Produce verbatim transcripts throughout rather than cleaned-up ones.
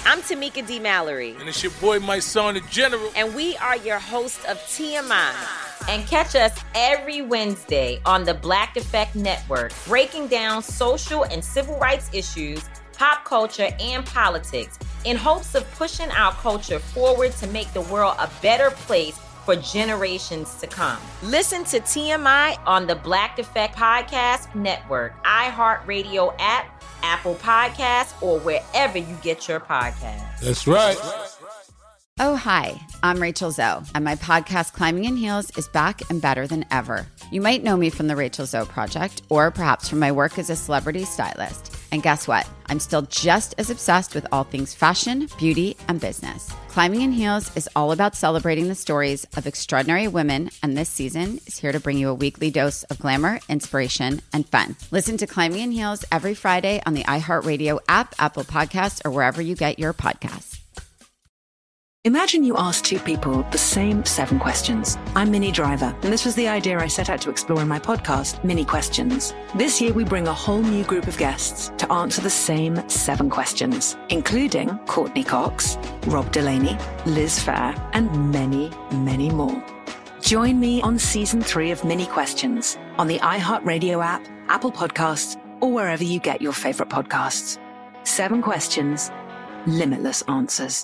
I'm Tamika D. Mallory. And it's your boy, my son, the General. And we are your hosts of T M I. And catch us every Wednesday on the Black Effect Network, breaking down social and civil rights issues, pop culture, and politics in hopes of pushing our culture forward to make the world a better place for generations to come. Listen to T M I on the Black Effect Podcast Network, iHeartRadio app, Apple Podcasts, or wherever you get your podcasts. That's right. Oh, hi, I'm Rachel Zoe, and my podcast, Climbing in Heels, is back and better than ever. You might know me from the Rachel Zoe Project, or perhaps from my work as a celebrity stylist. And guess what? I'm still just as obsessed with all things fashion, beauty, and business. Climbing in Heels is all about celebrating the stories of extraordinary women, and this season is here to bring you a weekly dose of glamour, inspiration, and fun. Listen to Climbing in Heels every Friday on the iHeartRadio app, Apple Podcasts, or wherever you get your podcasts. Imagine you ask two people the same seven questions. I'm Minnie Driver, and this was the idea I set out to explore in my podcast, Minnie Questions. This year, we bring a whole new group of guests to answer the same seven questions, including Courtney Cox, Rob Delaney, Liz Phair, and many, many more. Join me on season three of Minnie Questions on the iHeartRadio app, Apple Podcasts, or wherever you get your favorite podcasts. Seven questions, limitless answers.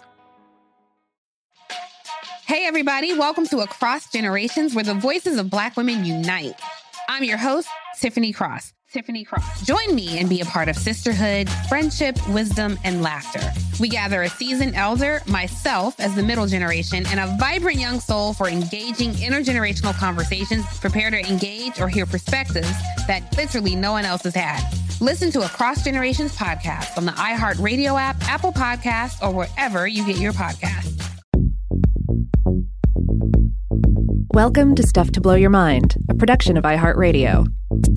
Hey, everybody. Welcome to Across Generations, where the voices of Black women unite. I'm your host, Tiffany Cross. Tiffany Cross. Join me and be a part of sisterhood, friendship, wisdom, and laughter. We gather a seasoned elder, myself as the middle generation, and a vibrant young soul for engaging intergenerational conversations, prepare to engage or hear perspectives that literally no one else has had. Listen to Across Generations podcast on the iHeartRadio app, Apple Podcasts, or wherever you get your podcasts. Welcome to Stuff to Blow Your Mind, a production of iHeartRadio.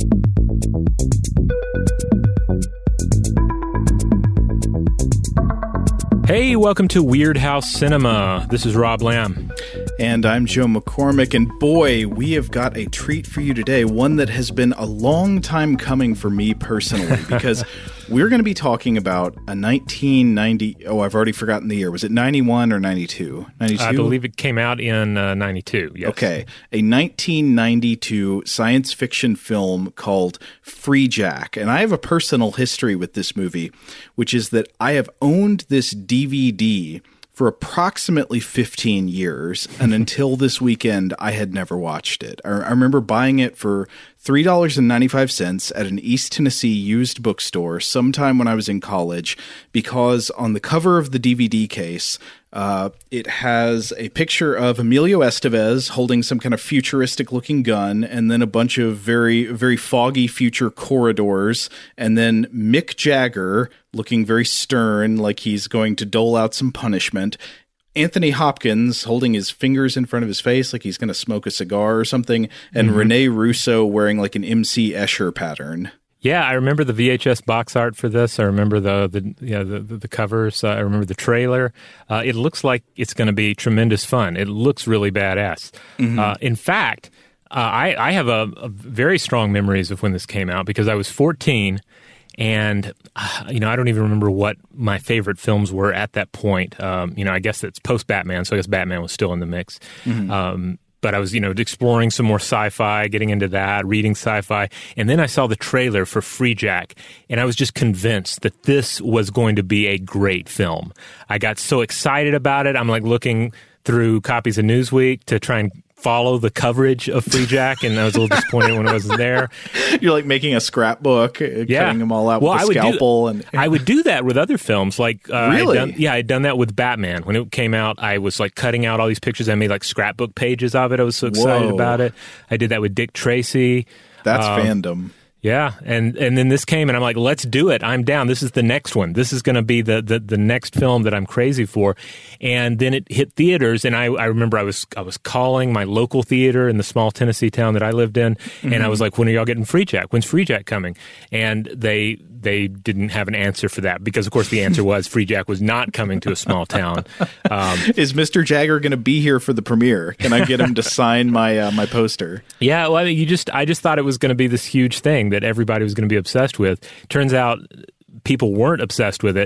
Hey, welcome to Weird House Cinema. This is Rob Lamb. And I'm Joe McCormick, and boy, we have got a treat for you today, one that has been a long time coming for me personally, because we're going to be talking about a nineteen ninety, oh, I've already forgotten the year. Was it ninety-one or ninety-two? ninety-two? I believe it came out in uh, ninety-two, yes. Okay, a nineteen ninety-two science fiction film called Freejack, and I have a personal history with this movie, which is that I have owned this D V D for approximately fifteen years, and until this weekend, I had never watched it. I, I remember buying it for three dollars and ninety-five cents at an East Tennessee used bookstore sometime when I was in college, because on the cover of the D V D case, uh, it has a picture of Emilio Estevez holding some kind of futuristic-looking gun, and then a bunch of very, very foggy future corridors, and then Mick Jagger looking very stern, like he's going to dole out some punishment. Anthony Hopkins holding his fingers in front of his face like he's going to smoke a cigar or something, and mm-hmm. Rene Russo wearing like an M C Escher pattern. Yeah, I remember the V H S box art for this. I remember the the yeah, the, the, the covers. Uh, I remember the trailer. Uh, it looks like it's going to be tremendous fun. It looks really badass. Mm-hmm. Uh, in fact, uh, I, I have a, a very strong memories of when this came out, because I was fourteen. And, uh, you know, I don't even remember what my favorite films were at that point. Um, you know, I guess it's post-Batman, so I guess Batman was still in the mix. Mm-hmm. Um, but I was, you know, exploring some more sci-fi, getting into that, reading sci-fi. And then I saw the trailer for Freejack, and I was just convinced that this was going to be a great film. I got so excited about it. I'm, like, looking through copies of Newsweek to try and follow the coverage of Freejack, and I was a little disappointed when I wasn't there. You're like making a scrapbook, uh, yeah. cutting them all out well, with a I scalpel. Do, and I would do that with other films. Like, uh, really? I'd done, yeah, I'd done that with Batman. When it came out, I was like cutting out all these pictures. I made like scrapbook pages of it. I was so excited Whoa. about it. I did that with Dick Tracy. That's um, fandom. Yeah, and and then this came, and I'm like, let's do it. I'm down. This is the next one. This is going to be the, the the next film that I'm crazy for. And then it hit theaters, and I, I remember I was I was calling my local theater in the small Tennessee town that I lived in, mm-hmm. and I was like, when are y'all getting Freejack? When's Freejack coming? And they they didn't have an answer for that, because, of course, the answer was Freejack was not coming to a small town. Um, is Mister Jagger going to be here for the premiere? Can I get him to sign my uh, my poster? Yeah, well, I mean, you just I just thought it was going to be this huge thing that everybody was going to be obsessed with. Turns out people weren't obsessed with it.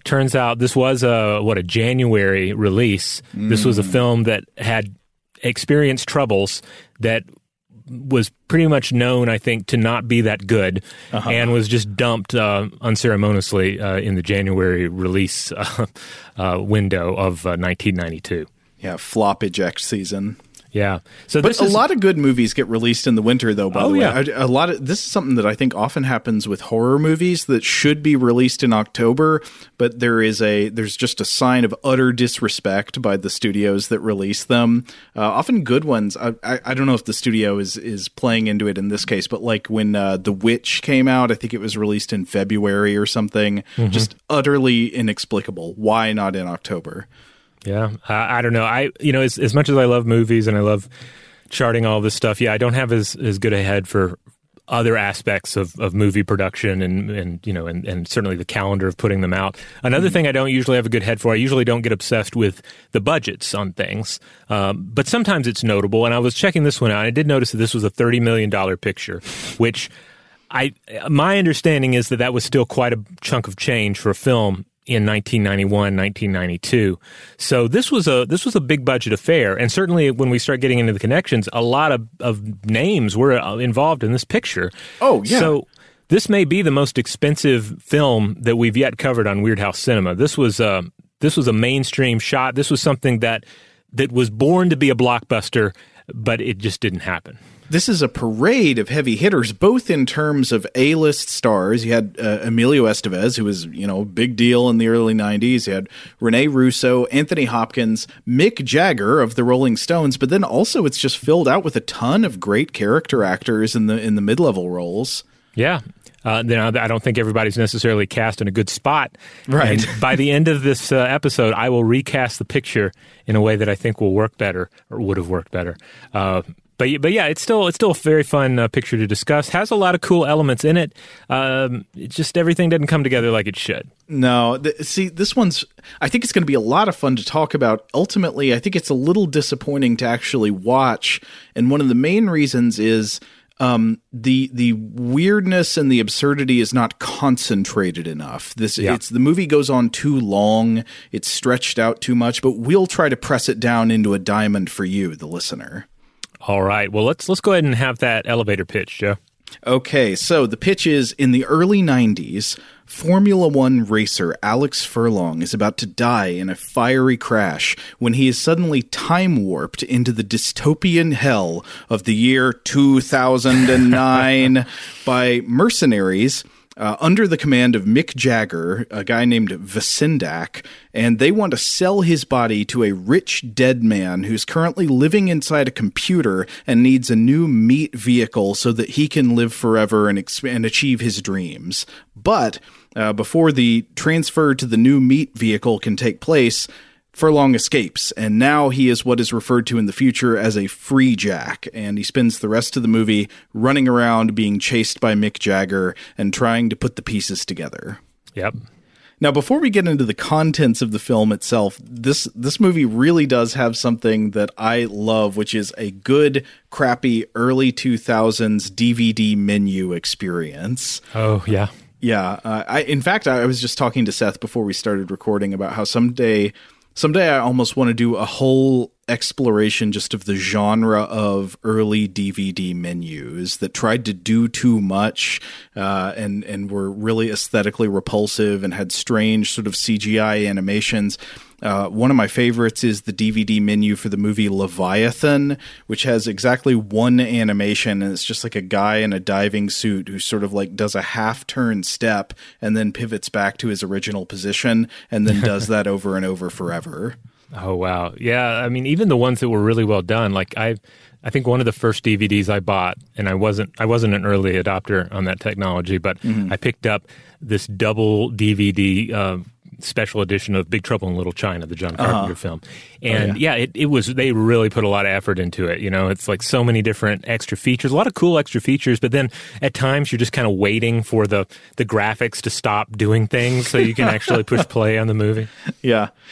turns out this was a, what, a January release. Mm. This was a film that had experienced troubles that was pretty much known, I think, to not be that good, uh-huh. and was just dumped uh, unceremoniously uh, in the January release uh, uh, window of uh, nineteen ninety-two. Yeah, flop eject season. Yeah, so but this a is, lot of good movies get released in the winter, though. By oh, the way, yeah. a, a lot of this is something that I think often happens with horror movies that should be released in October, but there is a there's just a sign of utter disrespect by the studios that release them. Uh, often good ones. I, I I don't know if the studio is is playing into it in this case, but like when uh, The Witch came out, I think it was released in February or something. Mm-hmm. Just utterly inexplicable. Why not in October? Yeah, uh, I don't know. I you know as as much as I love movies and I love charting all this stuff, yeah, I don't have as, as good a head for other aspects of, of movie production and, and you know and, and certainly the calendar of putting them out. Another mm-hmm. thing I don't usually have a good head for, I usually don't get obsessed with the budgets on things, um, but sometimes it's notable. And I was checking this one out. And I did notice that this was a thirty million dollars picture, which I my understanding is that that was still quite a chunk of change for a film in nineteen ninety-one, nineteen ninety-two. So this was a this was a big budget affair, and certainly when we start getting into the connections, a lot of, of names were involved in this picture. Oh, yeah. So this may be the most expensive film that we've yet covered on Weird House Cinema. This was uh, this was a mainstream shot. This was something that that was born to be a blockbuster, but it just didn't happen. This is a parade of heavy hitters, both in terms of A-list stars. You had uh, Emilio Estevez, who was, you know, a big deal in the early nineties. You had Rene Russo, Anthony Hopkins, Mick Jagger of the Rolling Stones. But then also it's just filled out with a ton of great character actors in the in the mid-level roles. Yeah. Uh, then I don't think everybody's necessarily cast in a good spot. Right. And by the end of this uh, episode, I will recast the picture in a way that I think will work better, or would have worked better. Uh, But but yeah, it's still it's still a very fun uh, picture to discuss. Has a lot of cool elements in it. Um, it's just everything didn't come together like it should. No, th- see, this one's. I think it's going to be a lot of fun to talk about. Ultimately, I think it's a little disappointing to actually watch, and one of the main reasons is um, the the weirdness and the absurdity is not concentrated enough. This yeah. it's the movie goes on too long. It's stretched out too much. But we'll try to press it down into a diamond for you, the listener. All right. Well, let's let's go ahead and have that elevator pitch, Joe. Okay, so the pitch is, in the early nineties, Formula One racer Alex Furlong is about to die in a fiery crash when he is suddenly time-warped into the dystopian hell of the year two thousand nine by mercenaries Uh, under the command of Mick Jagger, a guy named Vasindak, and they want to sell his body to a rich dead man who's currently living inside a computer and needs a new meat vehicle so that he can live forever and, exp- and achieve his dreams. But uh, before the transfer to the new meat vehicle can take place, Furlong escapes, and now he is what is referred to in the future as a free jack, and he spends the rest of the movie running around being chased by Mick Jagger and trying to put the pieces together. Yep. Now, before we get into the contents of the film itself, this this movie really does have something that I love, which is a good, crappy, early two thousands D V D menu experience. Oh, yeah. Yeah. Uh, I, in fact, I was just talking to Seth before we started recording about how someday... Someday I almost want to do a whole exploration just of the genre of early D V D menus that tried to do too much uh, and, and were really aesthetically repulsive and had strange sort of C G I animations. Uh, one of my favorites is the D V D menu for the movie Leviathan, which has exactly one animation, and it's just like a guy in a diving suit who sort of like does a half-turn step and then pivots back to his original position and then does that over and over forever. Oh, wow. Yeah, I mean, even the ones that were really well done, like I I think one of the first D V Ds I bought, and I wasn't I wasn't an early adopter on that technology, but mm-hmm. I picked up this double D V D uh, special edition of Big Trouble in Little China, the John Carpenter uh-huh. film. And oh, yeah, yeah it, it was, they really put a lot of effort into it. You know, it's like so many different extra features, a lot of cool extra features, but then at times you're just kind of waiting for the, the graphics to stop doing things so you can actually push play on the movie. Yeah.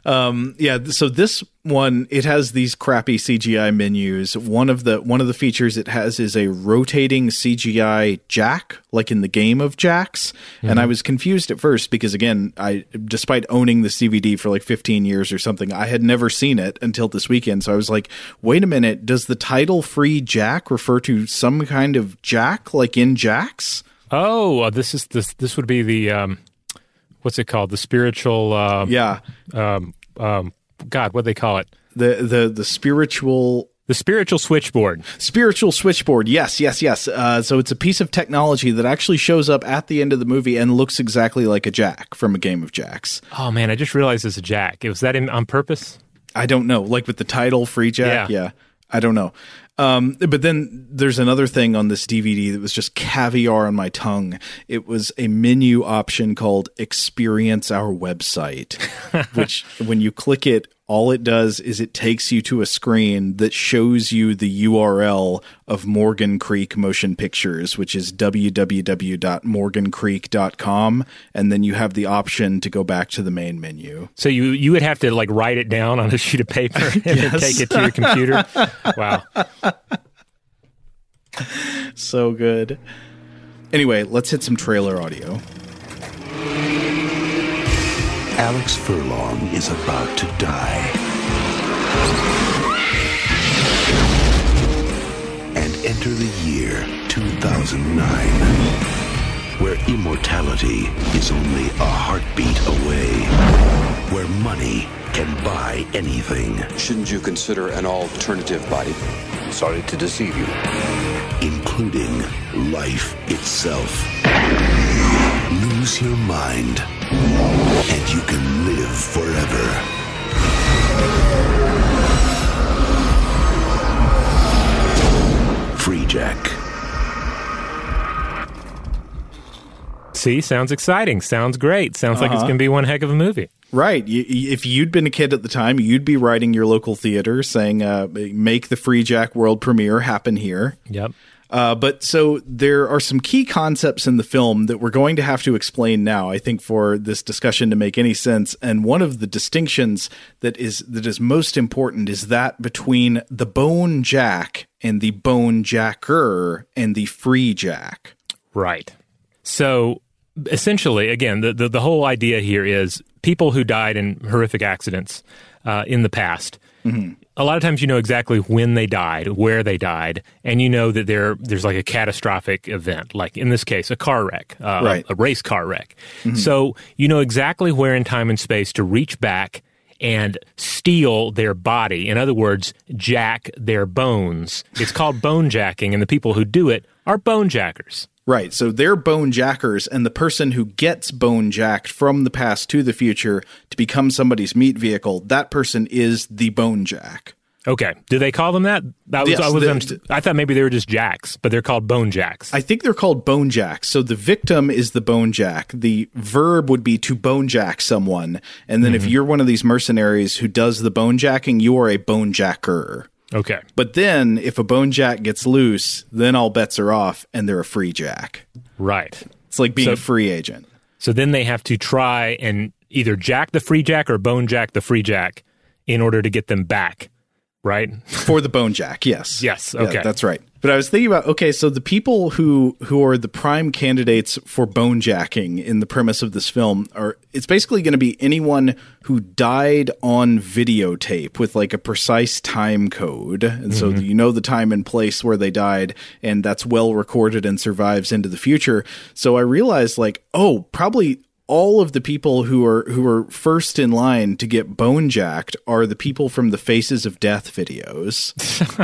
Um, yeah, so this one, it has these crappy C G I menus. One of the one of the features it has is a rotating C G I jack, like in the game of jacks. Mm-hmm. And I was confused at first because, again, I despite owning this D V D for like fifteen years or something, I had never seen it until this weekend. So I was like, wait a minute, does the title Free Jack refer to some kind of jack, like in jacks? Oh, uh, this is this this would be the um, what's it called? The spiritual. Uh, yeah. Um, um, God, what do they call it? The the the spiritual. The spiritual switchboard. Spiritual switchboard. Yes, yes, yes. Uh, so it's a piece of technology that actually shows up at the end of the movie and looks exactly like a jack from a game of jacks. Oh man, I just realized it's a jack. Was that in, on purpose? I don't know. Like with the title Free Jack. Yeah. yeah. I don't know. Um, but then there's another thing on this D V D that was just caviar on my tongue. It was a menu option called Experience Our Website, which when you click it, all it does is it takes you to a screen that shows you the U R L of Morgan Creek Motion Pictures, which is w w w dot morgan creek dot com. And then you have the option to go back to the main menu. So you, you would have to like write it down on a sheet of paper and Yes. then take it to your computer. Wow. So good. Anyway, let's hit some trailer audio. Alex Furlong is about to die. And enter the year two thousand nine, where immortality is only a heartbeat away, where money can buy anything. Shouldn't you consider an alternative body? Sorry to deceive you. Including life itself. Lose your mind, and you can live forever. Free Jack. See, sounds exciting. Sounds great. Sounds like Uh-huh. it's going to be one heck of a movie. Right. You, if you'd been a kid at the time, you'd be writing your local theater saying, uh, make the Free Jack world premiere happen here. Yep. Uh, but so there are some key concepts in the film that we're going to have to explain now, I think, for this discussion to make any sense. And one of the distinctions that is that is most important is that between the Bone Jack and the Bone Jacker and the Free Jack. Right. So essentially, again, the, the, the whole idea here is people who died in horrific accidents uh, in the past. Mm-hmm. A lot of times you know exactly when they died, where they died, and you know that there there's like a catastrophic event, like in this case, a car wreck, uh, right. a, a race car wreck. Mm-hmm. So you know exactly where in time and space to reach back and steal their body. In other words, jack their bones. It's called bone jacking, and the people who do it are bone jackers. Right, so they're bone jackers, and the person who gets bone jacked from the past to the future to become somebody's meat vehicle, that person is the bone jack. Okay. Do they call them that? That was, Yes, I, was the, I thought maybe they were just jacks, but they're called bone jacks. I think they're called bone jacks. So the victim is the bone jack. The verb would be to bone jack someone. And then mm-hmm. if you're one of these mercenaries who does the bone jacking, you are a bone jacker. Okay. But then if a bone jack gets loose, then all bets are off and they're a free jack. Right. It's like being so, a free agent. So then they have to try and either jack the free jack or bone jack the free jack in order to get them back. Right? For the bone jack, yes. Yes, okay. Yeah, that's right. But I was thinking about, okay, so the people who, who are the prime candidates for bone jacking in the premise of this film are, it's basically going to be anyone who died on videotape with like a precise time code. And mm-hmm. so you know the time and place where they died, and that's well recorded and survives into the future. So I realized like, oh, probably all of the people who are who are first in line to get bone jacked are the people from the Faces of Death videos.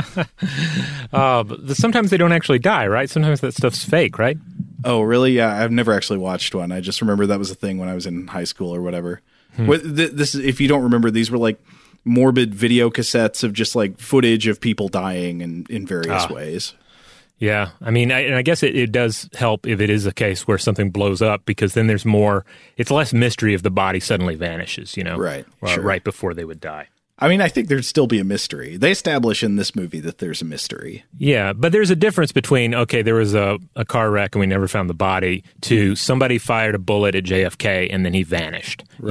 uh, but sometimes they don't actually die, right? Sometimes that stuff's fake, right? Oh, really? Yeah, I've never actually watched one. I just remember that was a thing when I was in high school or whatever. Hmm. This, if you don't remember, these were like morbid video cassettes of just like footage of people dying in, in various ah. ways. Yeah, I mean, I, and I guess it, it does help if it is a case where something blows up, because then there's more, it's less mystery if the body suddenly vanishes, you know? Right, uh, sure. Right before they would die. I mean, I think there'd still be a mystery. They establish in this movie that there's a mystery. Yeah, but there's a difference between, okay, there was a, a car wreck and we never found the body, to somebody fired a bullet at J F K and then he vanished, right, you know?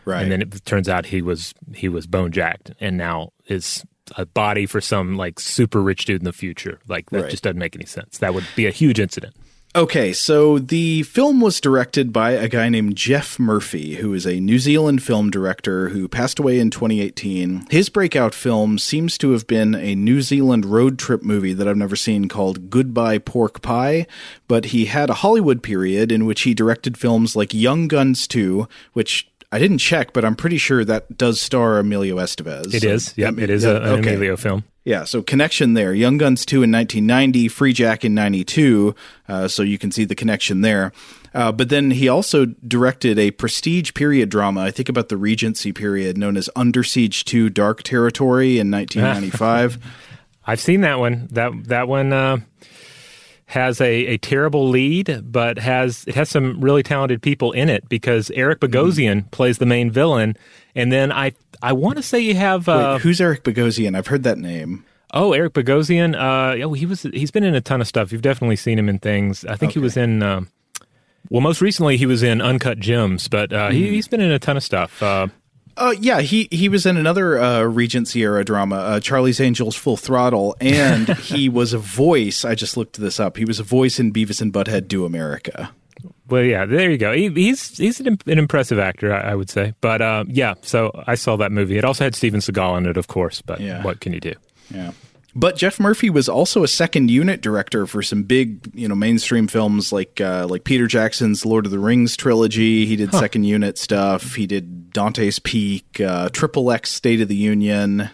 Right. And then it turns out he was he was bone jacked, and now is a body for some like super rich dude in the future. Like that Right. just doesn't make any sense. That would be a huge incident. Okay, so the film was directed by a guy named Geoff Murphy, who is a New Zealand film director who passed away in twenty eighteen. His breakout film seems to have been a New Zealand road trip movie that I've never seen called Goodbye Pork Pie, but he had a Hollywood period in which he directed films like Young Guns two, which I didn't check, but I'm pretty sure that does star Emilio Estevez. It is. Yep, it is yeah, a, an okay. Emilio film. Yeah, so connection there. Young Guns two in nineteen ninety, Free Jack in ninety-two, uh, so you can see the connection there. Uh, but then he also directed a prestige period drama, I think about the Regency period, known as Under Siege two Dark Territory in nineteen ninety-five. I've seen that one. That that one uh, has a, a terrible lead, but has it has some really talented people in it because Eric Bogosian mm. plays the main villain, and then I I want to say you have uh, Wait, who's Eric Bogosian? I've heard that name. Oh, Eric Bogosian. Uh, oh, he was he's been in a ton of stuff. You've definitely seen him in things. I think okay. he was in. Uh, well, most recently he was in Uncut Gems, but uh, mm. he, he's been in a ton of stuff. Uh, Uh, yeah, he, he was in another uh, Regency era drama, uh, Charlie's Angels Full Throttle, and he was a voice. I just looked this up. He was a voice in Beavis and Butthead Do America. Well, yeah, there you go. He, he's he's an, an impressive actor, I, I would say. But uh, yeah, so I saw that movie. It also had Steven Seagal in it, of course. But yeah. what can you do? Yeah. But Geoff Murphy was also a second unit director for some big, you know, mainstream films like uh, like Peter Jackson's Lord of the Rings trilogy. He did huh. second unit stuff. He did Dante's Peak, uh, Triple X State of the Union.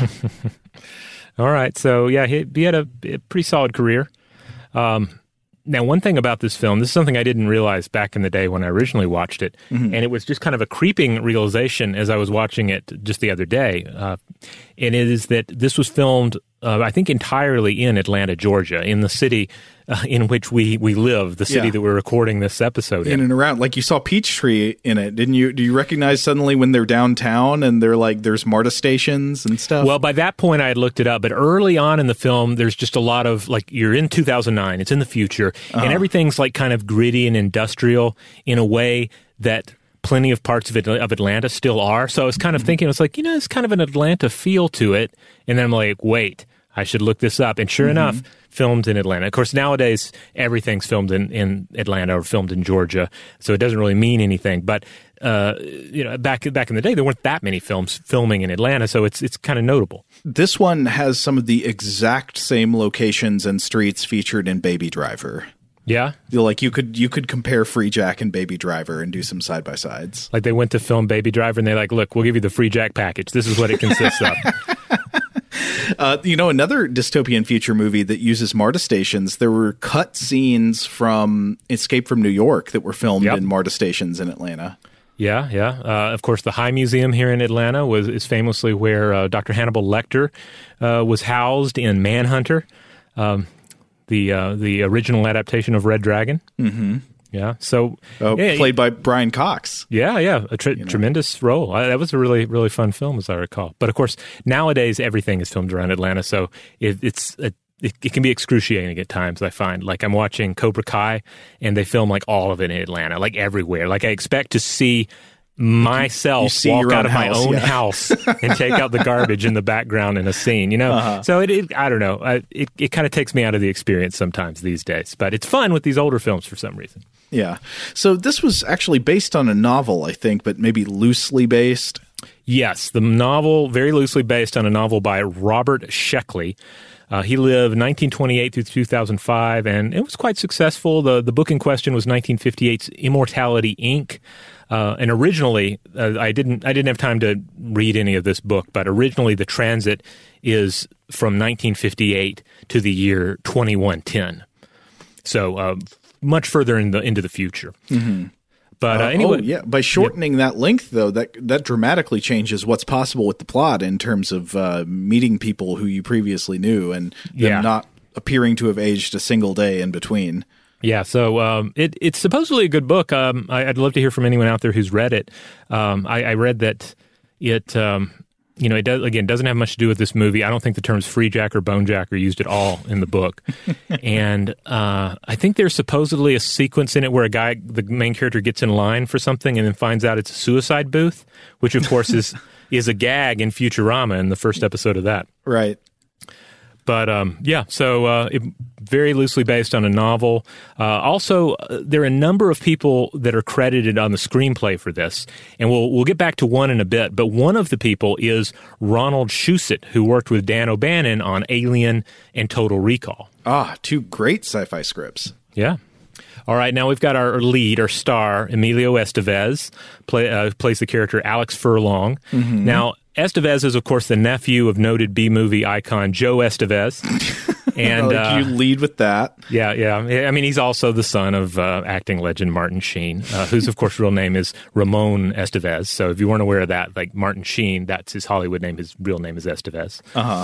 All right. So, yeah, he, he had a, a pretty solid career. Um, now, one thing about this film, this is something I didn't realize back in the day when I originally watched it, mm-hmm. and it was just kind of a creeping realization as I was watching it just the other day, uh, and it is that this was filmed, uh, I think, entirely in Atlanta, Georgia, in the city uh, in which we, we live, the city yeah. that we're recording this episode in. In and around. Like, you saw Peachtree in it, didn't you? Do you recognize suddenly when they're downtown and they're like, there's MARTA stations and stuff? Well, by that point, I had looked it up, but early on in the film, there's just a lot of, like, you're in two thousand nine, it's in the future, uh-huh. and everything's, like, kind of gritty and industrial in a way that plenty of parts of it, of Atlanta still are. So I was kind of thinking, I was like, you know, it's kind of an Atlanta feel to it. And then I'm like, wait, I should look this up. And sure mm-hmm. enough, filmed in Atlanta. Of course, nowadays, everything's filmed in, in Atlanta or filmed in Georgia. So it doesn't really mean anything. But, uh, you know, back back in the day, there weren't that many films filming in Atlanta. So it's it's kind of notable. This one has some of the exact same locations and streets featured in Baby Driver. Yeah, like you could you could compare Free Jack and Baby Driver and do some side by sides. Like they went to film Baby Driver and they're like, "Look, we'll give you the Free Jack package. This is what it consists of." uh, you know, another dystopian future movie that uses MARTA stations. There were cut scenes from Escape from New York that were filmed yep. in MARTA stations in Atlanta. Yeah, yeah. Uh, of course, the High Museum here in Atlanta was is famously where uh, Doctor Hannibal Lecter uh, was housed in Manhunter. Um, The uh, the original adaptation of Red Dragon. Mm-hmm. Yeah. So oh, yeah, played by Brian Cox. Yeah, yeah. A tre- tremendous role. I, that was a really, really fun film, as I recall. But of course, nowadays everything is filmed around Atlanta, so it, it's a, it, it can be excruciating at times, I find. Like I'm watching Cobra Kai, and they film like all of it in Atlanta, like everywhere. Like I expect to see myself walk out of house, my own yeah. house and take out the garbage in the background in a scene, you know? Uh-huh. So it, it, I don't know. I, it it kind of takes me out of the experience sometimes these days, but it's fun with these older films for some reason. Yeah. So this was actually based on a novel, I think, but maybe loosely based. Yes, the novel, very loosely based on a novel by Robert Sheckley. Uh, he lived nineteen twenty-eight through two thousand five, and it was quite successful. The the book in question was nineteen fifty-eight's Immortality, Incorporated. Uh, and originally, uh, I didn't I didn't have time to read any of this book, but originally the transit is from nineteen fifty-eight to the year twenty-one ten. So uh, much further in the into the future. Mm-hmm. But uh, uh, anyway, oh, yeah. By shortening yeah. that length, though, that that dramatically changes what's possible with the plot in terms of uh, meeting people who you previously knew and them yeah. not appearing to have aged a single day in between. Yeah, so um, it, it's supposedly a good book. Um, I, I'd love to hear from anyone out there who's read it. Um, I, I read that it um, you know, it does, again, doesn't have much to do with this movie. I don't think the terms free jack or bone jack are used at all in the book. And uh, I think there's supposedly a sequence in it where a guy, the main character, gets in line for something and then finds out it's a suicide booth, which, of course, is is a gag in Futurama in the first episode of that. Right. But, um, yeah, so uh, it, very loosely based on a novel. Uh, also, uh, there are a number of people that are credited on the screenplay for this, and we'll we'll get back to one in a bit. But one of the people is Ronald Shusett, who worked with Dan O'Bannon on Alien and Total Recall. Ah, two great sci-fi scripts. Yeah. All right, now we've got our lead, our star, Emilio Estevez, play, uh, plays the character Alex Furlong. Mm-hmm. Now, Estevez is, of course, the nephew of noted B-movie icon Joe Estevez. And like uh, you lead with that. Yeah, yeah. I mean, he's also the son of uh, acting legend Martin Sheen, uh, whose, of course, real name is Ramon Estevez. So if you weren't aware of that, like Martin Sheen, that's his Hollywood name. His real name is Estevez. Uh-huh.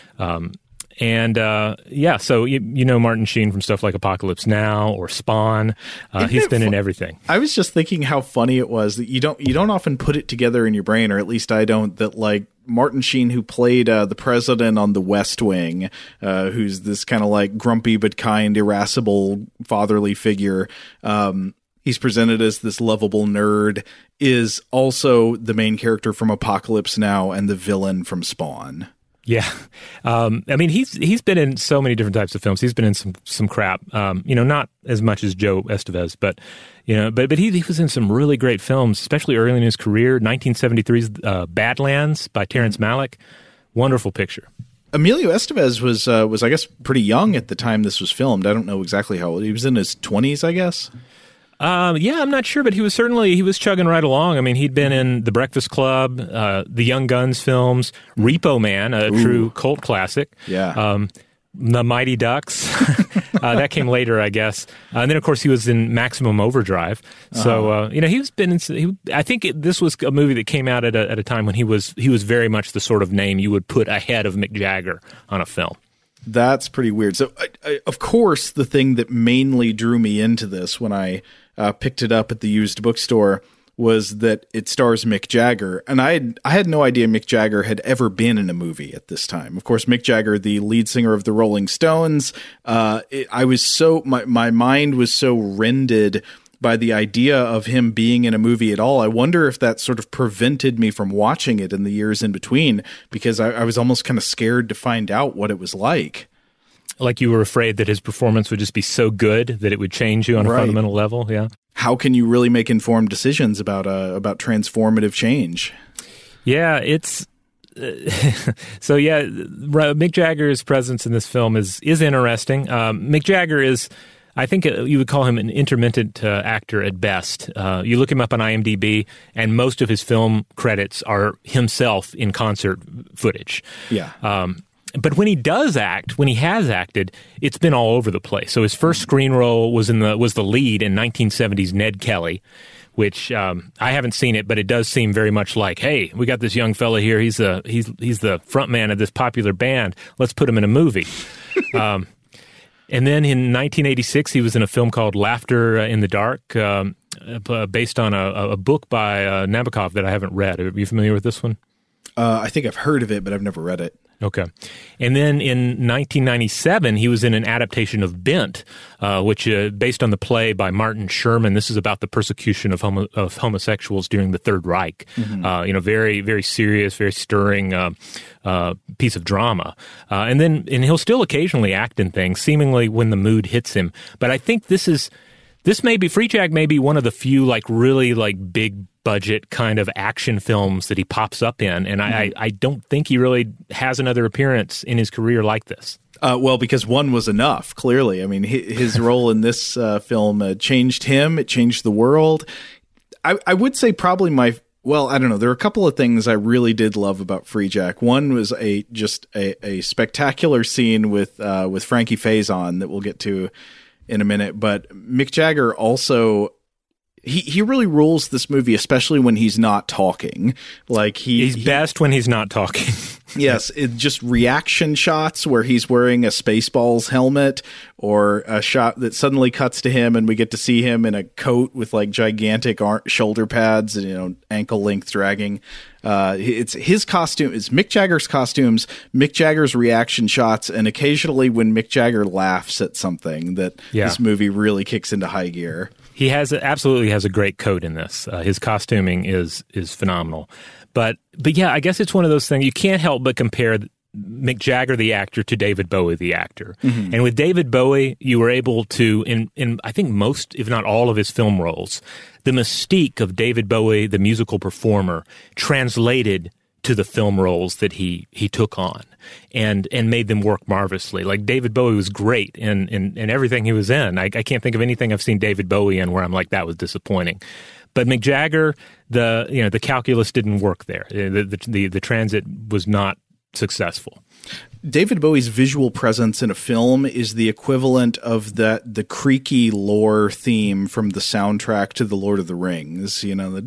Um And, uh, yeah, so you, you know Martin Sheen from stuff like Apocalypse Now or Spawn. Uh, he's been fu- in everything. I was just thinking how funny it was that you don't you don't often put it together in your brain, or at least I don't, that like Martin Sheen, who played uh, the president on The West Wing, uh, who's this kind of like grumpy but kind, irascible, fatherly figure, um, he's presented as this lovable nerd, is also the main character from Apocalypse Now and the villain from Spawn. Yeah. Um, I mean, he's he's been in so many different types of films. He's been in some some crap, um, you know, not as much as Joe Estevez, but, you know, but but he, he was in some really great films, especially early in his career. nineteen seventy-three's uh, Badlands by Terrence Malick. Wonderful picture. Emilio Estevez was, uh, was I guess, pretty young at the time this was filmed. I don't know exactly how old. He was in his twenties, I guess. Um, yeah, I'm not sure, but he was certainly, he was chugging right along. I mean, he'd been in The Breakfast Club, uh, the Young Guns films, Repo Man, a Ooh. true cult classic. Yeah. Um, The Mighty Ducks. uh, that came later, I guess. Uh, and then, of course, he was in Maximum Overdrive. So, uh, you know, he's been in, he, I think it, this was a movie that came out at a, at a time when he was, he was very much the sort of name you would put ahead of Mick Jagger on a film. That's pretty weird. So, I, I, of course, the thing that mainly drew me into this when I uh, picked it up at the used bookstore was that it stars Mick Jagger. And I had, I had no idea Mick Jagger had ever been in a movie at this time. Of course, Mick Jagger, the lead singer of the Rolling Stones, uh, it, I was so, my, my mind was so rended by the idea of him being in a movie at all. I wonder if that sort of prevented me from watching it in the years in between, because I, I was almost kind of scared to find out what it was like. Like you were afraid that his performance would just be so good that it would change you on a right. fundamental level. Yeah. How can you really make informed decisions about uh, about transformative change? Yeah, it's uh, so. Yeah, Mick Jagger's presence in this film is is interesting. Um, Mick Jagger is, I think you would call him an intermittent uh, actor at best. Uh, you look him up on I M D B, and most of his film credits are himself in concert footage. Yeah. Um, But when he does act, when he has acted, it's been all over the place. So his first screen role was in the was the lead in nineteen seventies Ned Kelly, which um, I haven't seen it, but it does seem very much like, hey, we got this young fella here. He's a he's he's the front man of this popular band. Let's put him in a movie. um, and then in nineteen eighty-six, he was in a film called Laughter in the Dark, um, uh, based on a, a book by uh, Nabokov that I haven't read. Are you familiar with this one? Uh, I think I've heard of it, but I've never read it. Okay. And then in nineteen ninety-seven, he was in an adaptation of Bent, uh, which uh, based on the play by Martin Sherman. This is about the persecution of, homo- of homosexuals during the Third Reich. Mm-hmm. Uh, you know, very, very serious, very stirring uh, uh, piece of drama. Uh, and then, and he'll still occasionally act in things, seemingly when the mood hits him. But I think this is, this may be, Freejack may be one of the few, like, really, like, big budget kind of action films that he pops up in, and I, mm-hmm. I, I don't think he really has another appearance in his career like this. Uh, well, because one was enough, clearly. I mean, his role in this uh, film uh, changed him. It changed the world. I, I would say probably my, well, I don't know. There are a couple of things I really did love about Freejack. One was a just a, a spectacular scene with uh, with Frankie Faison that we'll get to in a minute. But Mick Jagger also... He he really rules this movie, especially when he's not talking. Like he he's he, best when he's not talking. Yes, it just reaction shots where he's wearing a Spaceballs helmet, or a shot that suddenly cuts to him and we get to see him in a coat with like gigantic ar- shoulder pads and, you know, ankle length dragging. Uh, it's his costume, it's Mick Jagger's costumes, Mick Jagger's reaction shots, and occasionally when Mick Jagger laughs at something that yeah. this movie really kicks into high gear. He has absolutely has a great coat in this. Uh, his costuming is is phenomenal. But but yeah, I guess it's one of those things you can't help but compare Mick Jagger, the actor, to David Bowie, the actor. Mm-hmm. And with David Bowie, you were able to, in, in I think most, if not all of his film roles, the mystique of David Bowie, the musical performer, translated to the film roles that he he took on and and made them work marvelously. Like David Bowie was great in, in, in everything he was in. I, I can't think of anything I've seen David Bowie in where I'm like, that was disappointing. But Mick Jagger, the you know the calculus didn't work there. The the the, the transit was not successful. David Bowie's visual presence in a film is the equivalent of that the creaky lore theme from the soundtrack to The Lord of the Rings. You know, the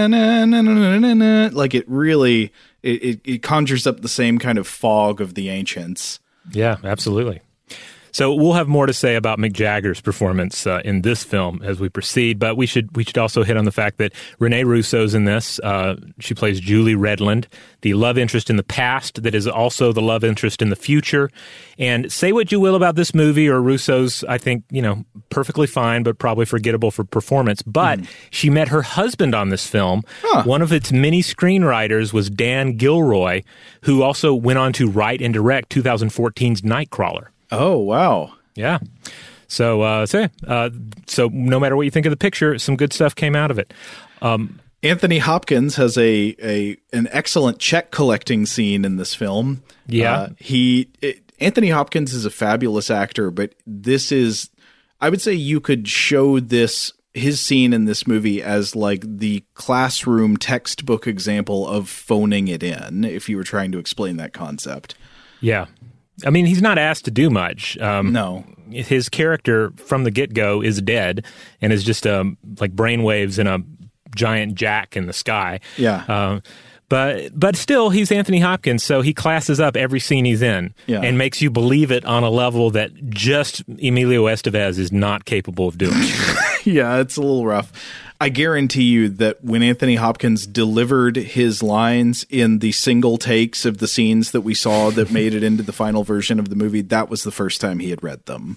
mm-hmm. like it really it, it, it conjures up the same kind of fog of the ancients. Yeah, absolutely. So we'll have more to say about Mick Jagger's performance uh, in this film as we proceed, but we should we should also hit on the fact that Renee Russo's in this. Uh, she plays Julie Redland, the love interest in the past that is also the love interest in the future. And say what you will about this movie or Russo's, I think, you know, perfectly fine, but probably forgettable for performance. But mm. she met her husband on this film. Huh. One of its many screenwriters was Dan Gilroy, who also went on to write and direct twenty fourteen's Nightcrawler. Oh, wow. Yeah. So, uh, so, uh, so no matter what you think of the picture, some good stuff came out of it. Um, Anthony Hopkins has a, a an excellent check collecting scene in this film. Yeah. Uh, he it, Anthony Hopkins is a fabulous actor, but this is, I would say you could show this, his scene in this movie as like the classroom textbook example of phoning it in, if you were trying to explain that concept. Yeah. I mean, he's not asked to do much. Um, no. His character from the get-go is dead and is just um, like brainwaves in a giant jack in the sky. Yeah. Um, but but still, he's Anthony Hopkins, so he classes up every scene he's in yeah. and makes you believe it on a level that just Emilio Estevez is not capable of doing. Yeah, it's a little rough. I guarantee you that when Anthony Hopkins delivered his lines in the single takes of the scenes that we saw that made it into the final version of the movie, that was the first time he had read them.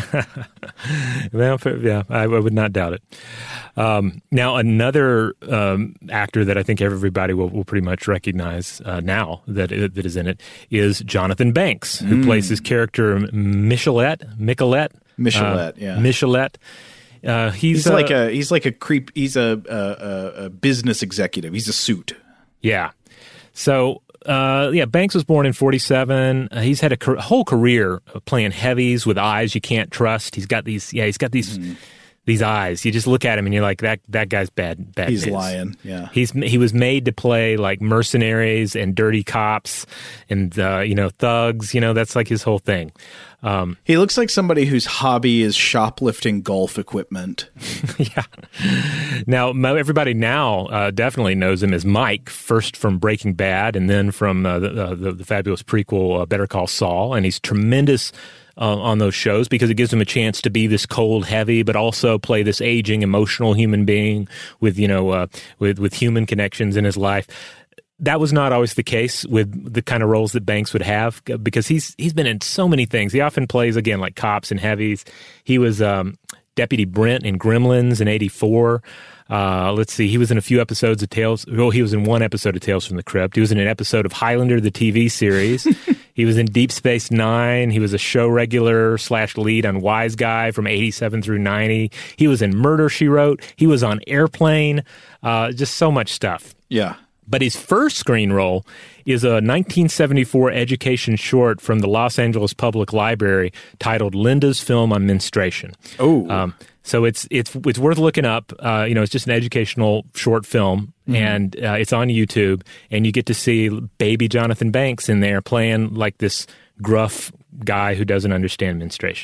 Well, yeah, I, I would not doubt it. Um, now, another um, actor that I think everybody will, will pretty much recognize uh, now that that is in it is Jonathan Banks, who mm. plays his character Michelet. Michelet? Michelet, uh, yeah. Michelet. Uh, he's he's uh, like a he's like a creep. He's a, a, a business executive. He's a suit. Yeah. So uh, yeah, Banks was born in forty-seven. Uh, he's had a co- whole career of playing heavies with eyes you can't trust. He's got these. Yeah, he's got these. Mm. These eyes, you just look at him and you're like, that that guy's bad. bad He's news. lying. Yeah, he's he was made to play like mercenaries and dirty cops and uh, you know thugs. You know that's like his whole thing. Um, he looks like somebody whose hobby is shoplifting golf equipment. Yeah. Now everybody now uh, definitely knows him as Mike, first from Breaking Bad and then from uh, the, uh, the the fabulous prequel uh, Better Call Saul, and he's tremendous. Uh, on those shows because it gives him a chance to be this cold, heavy, but also play this aging, emotional human being with you know uh, with with human connections in his life. That was not always the case with the kind of roles that Banks would have because he's he's been in so many things. He often plays again like cops and heavies. He was um, Deputy Brent in Gremlins in eighty-four. Uh, let's see. He was in a few episodes of Tales. Well, he was in one episode of Tales from the Crypt. He was in an episode of Highlander, the T V series. He was in Deep Space Nine. He was a show regular slash lead on Wise Guy from eighty-seven through ninety. He was in Murder, She Wrote. He was on Airplane. Uh, just so much stuff. Yeah. But his first screen role is a nineteen seventy-four education short from the Los Angeles Public Library titled Linda's Film on Menstruation. Oh. Um, so it's it's it's worth looking up. Uh, you know, it's just an educational short film, mm-hmm. and uh, it's on YouTube, and you get to see baby Jonathan Banks in there playing like this gruff guy who doesn't understand menstruation.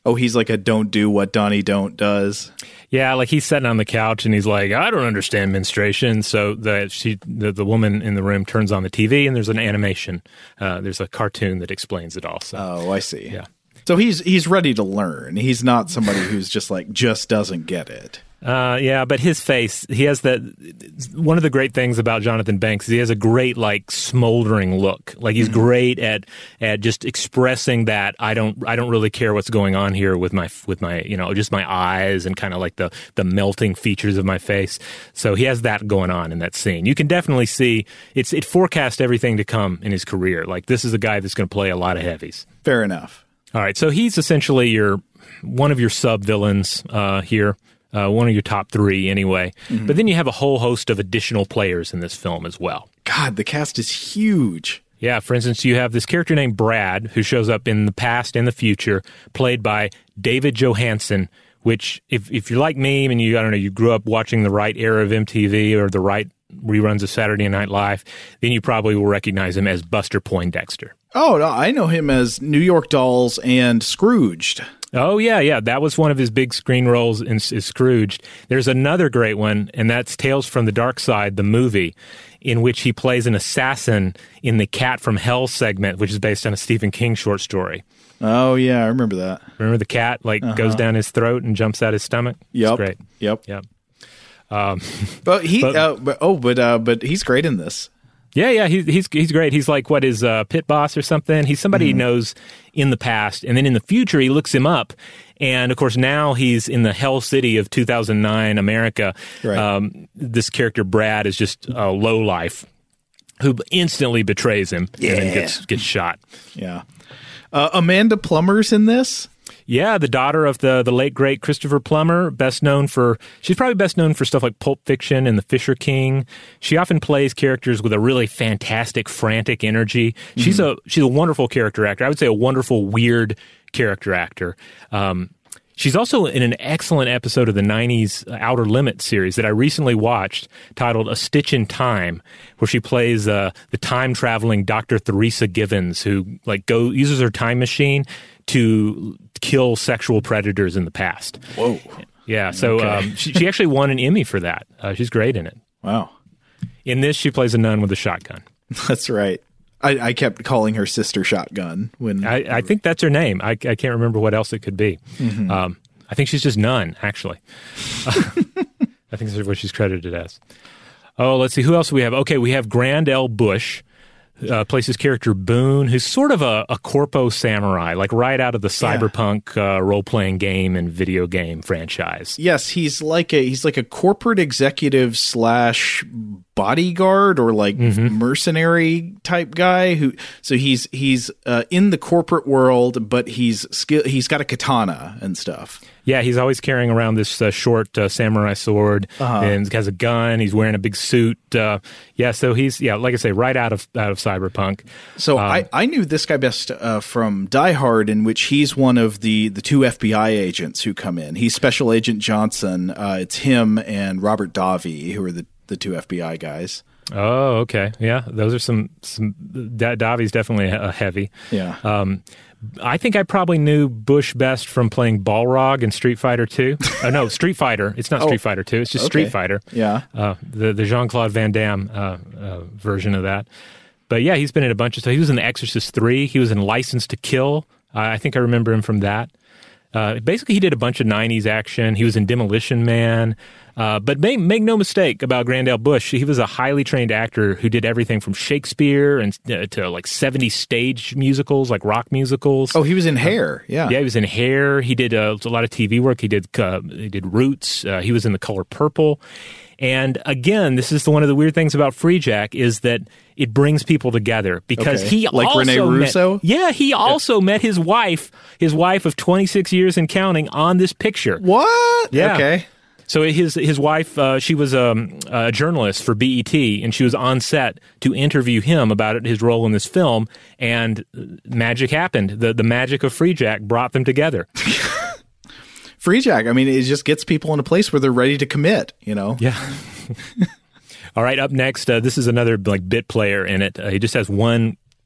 Oh, he's like a don't do what Donnie don't does. Yeah, like he's sitting on the couch and he's like, I don't understand menstruation. So the she the, the woman in the room turns on the T V and there's an animation. Uh, there's a cartoon that explains it all. So. Oh, I see. Yeah. So he's he's ready to learn. He's not somebody who's just like just doesn't get it. Uh, yeah, but his face, he has that. One of the great things about Jonathan Banks is he has a great, like, smoldering look. Like he's mm-hmm. great at at just expressing that I don't I don't really care what's going on here with my with my you know just my eyes and kind of like the the melting features of my face. So he has that going on in that scene. You can definitely see it's it forecasts everything to come in his career. Like this is a guy that's going to play a lot of heavies. Fair enough. All right, so he's essentially your one of your sub villains uh, here. Uh, one of your top three, anyway. Mm-hmm. But then you have a whole host of additional players in this film as well. God, the cast is huge. Yeah, for instance, you have this character named Brad, who shows up in the past and the future, played by David Johansen, which, if if you're like me and you, I don't know, you grew up watching the right era of M T V or the right reruns of Saturday Night Live, then you probably will recognize him as Buster Poindexter. Oh, no, I know him as New York Dolls and Scrooged. Oh, yeah, yeah. That was one of his big screen roles in, in Scrooged. There's another great one, and that's Tales from the Dark Side, the movie, in which he plays an assassin in the Cat from Hell segment, which is based on a Stephen King short story. Oh, yeah, I remember that. Remember the cat, like, uh-huh. goes down his throat and jumps out his stomach? Yep. It's great. Yep. Yep. Um, but he, but, uh, but, oh, but uh, but he's great in this. Yeah, yeah, he's he's he's great. He's like what his uh, pit boss or something. He's somebody mm-hmm. he knows in the past, and then in the future he looks him up, and of course now he's in the Hell City of two thousand nine America. Right. Um, this character Brad is just a lowlife who instantly betrays him yeah. and then gets gets shot. Yeah, uh, Amanda Plummer's in this. Yeah, the daughter of the the late great Christopher Plummer, best known for she's probably best known for stuff like Pulp Fiction and The Fisher King. She often plays characters with a really fantastic, frantic energy. Mm-hmm. She's a she's a wonderful character actor. I would say a wonderful, weird character actor. Um, she's also in an excellent episode of the nineties Outer Limits series that I recently watched, titled A Stitch in Time, where she plays uh, the time traveling Doctor Theresa Givens, who like go uses her time machine to kill sexual predators in the past. Whoa. Yeah, so okay. um, she, she actually won an Emmy for that. Uh, she's great in it. Wow. In this, she plays a nun with a shotgun. That's right. I, I kept calling her Sister Shotgun. when I, I think that's her name. I, I can't remember what else it could be. Mm-hmm. Um, I think she's just Nun, actually. I think that's what she's credited as. Oh, let's see. Who else do we have? Okay, we have Grand L. Bush. Uh, plays his character Boone, who's sort of a, a corpo samurai, like right out of the cyberpunk yeah. uh, role-playing game and video game franchise. Yes, he's like a he's like a corporate executive slash bodyguard or like mm-hmm. mercenary type guy who. So he's he's uh, in the corporate world, but he's skill he's got a katana and stuff. Yeah, he's always carrying around this uh, short uh, samurai sword uh-huh. and has a gun. He's wearing a big suit. Uh, yeah, so he's yeah, like I say, right out of out of cyberpunk. So um, I, I knew this guy best uh, from Die Hard, in which he's one of the the two F B I agents who come in. He's Special Agent Johnson. Uh, it's him and Robert Davi who are the the two F B I guys. Oh, okay, yeah, those are some some. Da- Davi's definitely a heavy. Yeah. Um, I think I probably knew Bush best from playing Balrog in Street Fighter two. uh, no, Street Fighter. It's not oh, Street Fighter two. It's just okay. Street Fighter. Yeah. Uh, the the Jean-Claude Van Damme uh, uh, version of that. But yeah, he's been in a bunch of stuff. He was in The Exorcist three. He was in License to Kill. Uh, I think I remember him from that. Uh, basically, he did a bunch of nineties action. He was in Demolition Man. Uh, but make, make no mistake about Grand L. Bush. He was a highly trained actor who did everything from Shakespeare and uh, to like seventies stage musicals, like rock musicals. Oh, he was in Hair. Yeah, yeah, he was in Hair. He did uh, a lot of T V work. He did uh, he did Roots. Uh, he was in The Color Purple. And again, this is the, one of the weird things about Freejack is that it brings people together because okay. he like also Rene Russo. Met, yeah, he also yeah. met his wife, his wife of twenty-six years and counting, on this picture. What? Yeah. Okay. So his his wife, uh, she was um, a journalist for B E T, and she was on set to interview him about his role in this film. And magic happened. The the magic of Freejack brought them together. Freejack, I mean, it just gets people in a place where they're ready to commit, you know? Yeah. All right, up next, uh, this is another like bit player in it. Uh, he just has one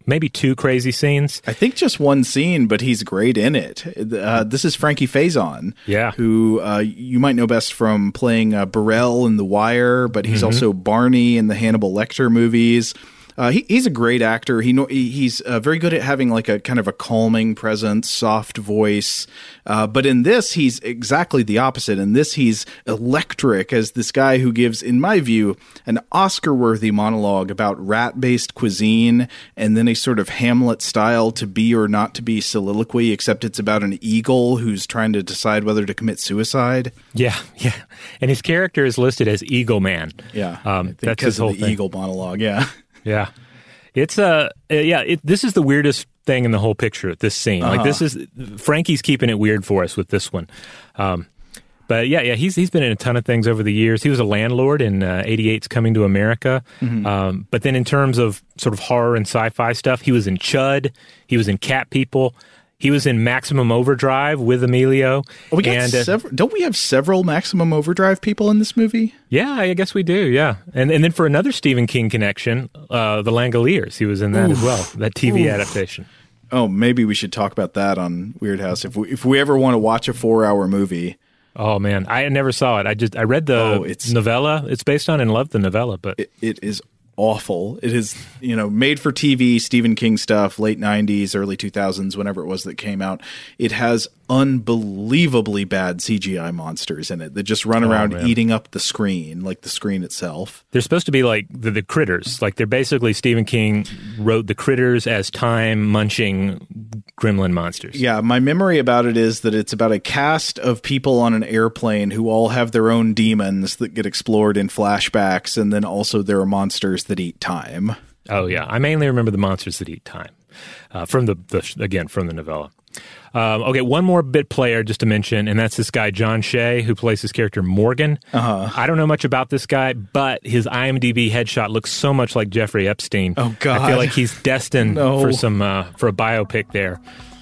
maybe two crazy scenes. I think just one scene, but he's great in it. Uh, this is Frankie Faison, yeah, who uh, you might know best from playing uh, Burrell in The Wire, but he's mm-hmm. also Barney in the Hannibal Lecter movies. Uh, he, he's a great actor. He know, he's uh, very good at having like a kind of a calming presence, soft voice. Uh, but in this, he's exactly the opposite. In this, he's electric as this guy who gives, in my view, an Oscar-worthy monologue about rat-based cuisine, and then a sort of Hamlet-style to be or not to be soliloquy, except it's about an eagle who's trying to decide whether to commit suicide. Yeah, yeah. And his character is listed as Eagle Man. Yeah, um, that's because his whole of the thing. eagle monologue. Yeah. Yeah, it's uh, yeah. It, this is the weirdest thing in the whole picture. This scene, uh-huh. like this is Frankie's keeping it weird for us with this one. Um, but yeah, yeah, he's he's been in a ton of things over the years. He was a landlord in uh, eighty-eight's Coming to America. Mm-hmm. Um, but then in terms of sort of horror and sci-fi stuff, he was in Chud. He was in Cat People. He was in Maximum Overdrive with Emilio. Oh, we got and, uh, several, don't we have several Maximum Overdrive people in this movie? Yeah, I guess we do, yeah. And and then for another Stephen King connection, uh, The Langoliers, he was in that Oof. as well, that T V Oof. adaptation. Oh, maybe we should talk about that on Weird House. If we, if we ever want to watch a four-hour movie. Oh, man, I never saw it. I just I read the oh, it's, novella it's based on and loved the novella. But it, it is awful. It is, you know, made for T V, Stephen King stuff, late nineties, early two thousands, whenever it was that came out. It has unbelievably bad C G I monsters in it that just run around oh, eating up the screen, like the screen itself. They're supposed to be like the, the critters. Like they're basically Stephen King wrote the critters as time-munching gremlin monsters. Yeah, my memory about it is that it's about a cast of people on an airplane who all have their own demons that get explored in flashbacks, and then also there are monsters that eat time. Oh, yeah. I mainly remember the monsters that eat time uh, from the, the, again, from the novella. Um, okay, one more bit player just to mention, and that's this guy, John Shea, who plays his character Morgan. Uh-huh. I don't know much about this guy, but his IMDb headshot looks so much like Jeffrey Epstein. Oh, God. I feel like he's destined no. for some uh, for a biopic there.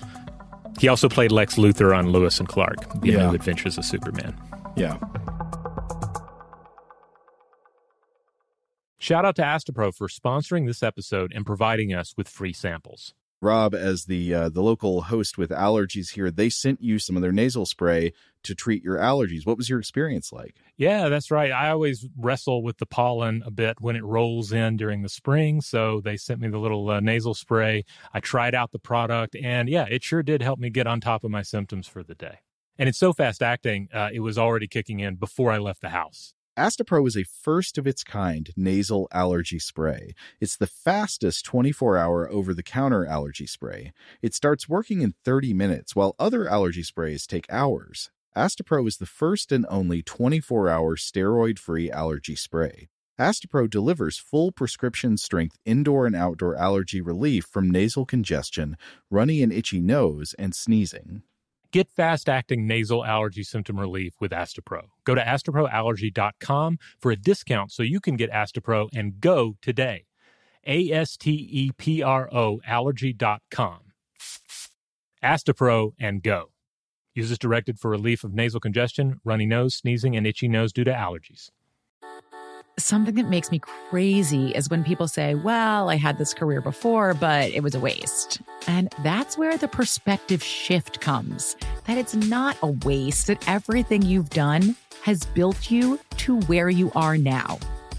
He also played Lex Luthor on Lewis and Clark, The yeah. New Adventures of Superman. Yeah. Shout out to Astapro for sponsoring this episode and providing us with free samples. Rob, as the uh, the local host with allergies here, they sent you some of their nasal spray to treat your allergies. What was your experience like? Yeah, that's right. I always wrestle with the pollen a bit when it rolls in during the spring, so they sent me the little uh, nasal spray. I tried out the product, and yeah, it sure did help me get on top of my symptoms for the day. And it's so fast-acting, uh, it was already kicking in before I left the house. Astapro is a first-of-its-kind nasal allergy spray. It's the fastest twenty-four hour over-the-counter allergy spray. It starts working in thirty minutes, while other allergy sprays take hours. Astapro is the first and only twenty-four hour steroid-free allergy spray. Astapro delivers full prescription-strength indoor and outdoor allergy relief from nasal congestion, runny and itchy nose, and sneezing. Get fast-acting nasal allergy symptom relief with Astapro. Go to astapro allergy dot com for a discount so you can get Astapro and go today. A S T E P R O allergy dot com. Astapro and go. Use as directed for relief of nasal congestion, runny nose, sneezing, and itchy nose due to allergies. Something that makes me crazy is when people say, well, I had this career before, but it was a waste. And that's where the perspective shift comes, that it's not a waste, that everything you've done has built you to where you are now.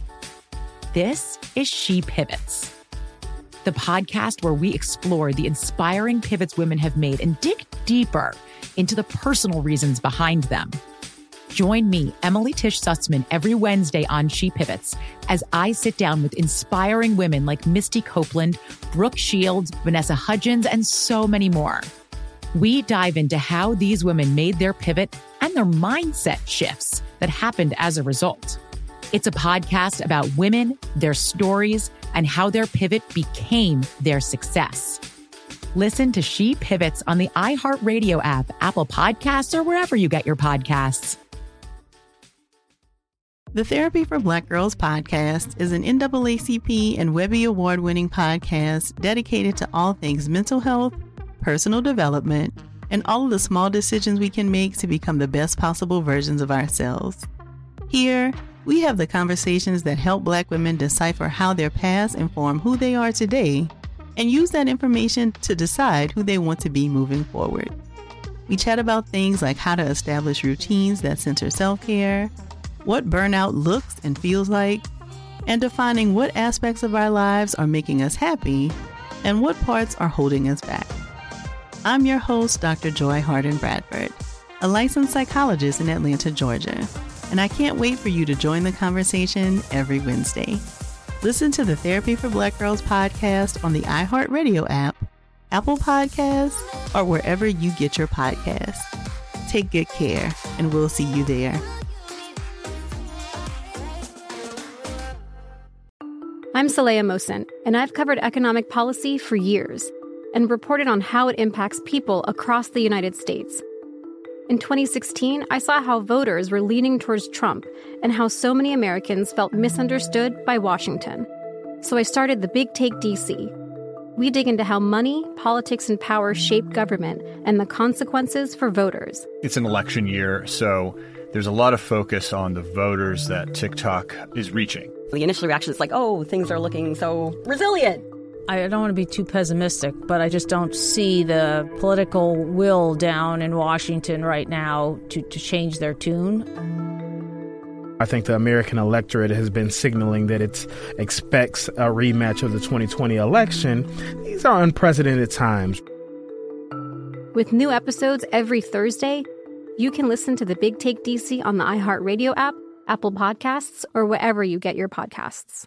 This is She Pivots, the podcast where we explore the inspiring pivots women have made and dig deeper into the personal reasons behind them. Join me, Emily Tish Sussman, every Wednesday on She Pivots as I sit down with inspiring women like Misty Copeland, Brooke Shields, Vanessa Hudgens, and so many more. We dive into how these women made their pivot and their mindset shifts that happened as a result. It's a podcast about women, their stories, and how their pivot became their success. Listen to She Pivots on the iHeartRadio app, Apple Podcasts, or wherever you get your podcasts. The Therapy for Black Girls podcast is an N double A C P and Webby Award-winning podcast dedicated to all things mental health, personal development, and all of the small decisions we can make to become the best possible versions of ourselves. Here, we have the conversations that help Black women decipher how their past inform who they are today and use that information to decide who they want to be moving forward. We chat about things like how to establish routines that center self-care, what burnout looks and feels like, and defining what aspects of our lives are making us happy and what parts are holding us back. I'm your host, Doctor Joy Harden Bradford, a licensed psychologist in Atlanta, Georgia, and I can't wait for you to join the conversation every Wednesday. Listen to the Therapy for Black Girls podcast on the iHeartRadio app, Apple Podcasts, or wherever you get your podcasts. Take good care, and we'll see you there. I'm Saleha Mohsen, and I've covered economic policy for years and reported on how it impacts people across the United States. In twenty sixteen, I saw how voters were leaning towards Trump and how so many Americans felt misunderstood by Washington. So I started the Big Take D C. We dig into how money, politics, and power shape government and the consequences for voters. It's an election year, so there's a lot of focus on the voters that TikTok is reaching. The initial reaction is like, oh, things are looking so resilient. I don't want to be too pessimistic, but I just don't see the political will down in Washington right now to, to change their tune. I think the American electorate has been signaling that it expects a rematch of the twenty twenty election. These are unprecedented times. With new episodes every Thursday, you can listen to the Big Take D C on the iHeartRadio app, Apple Podcasts, or wherever you get your podcasts.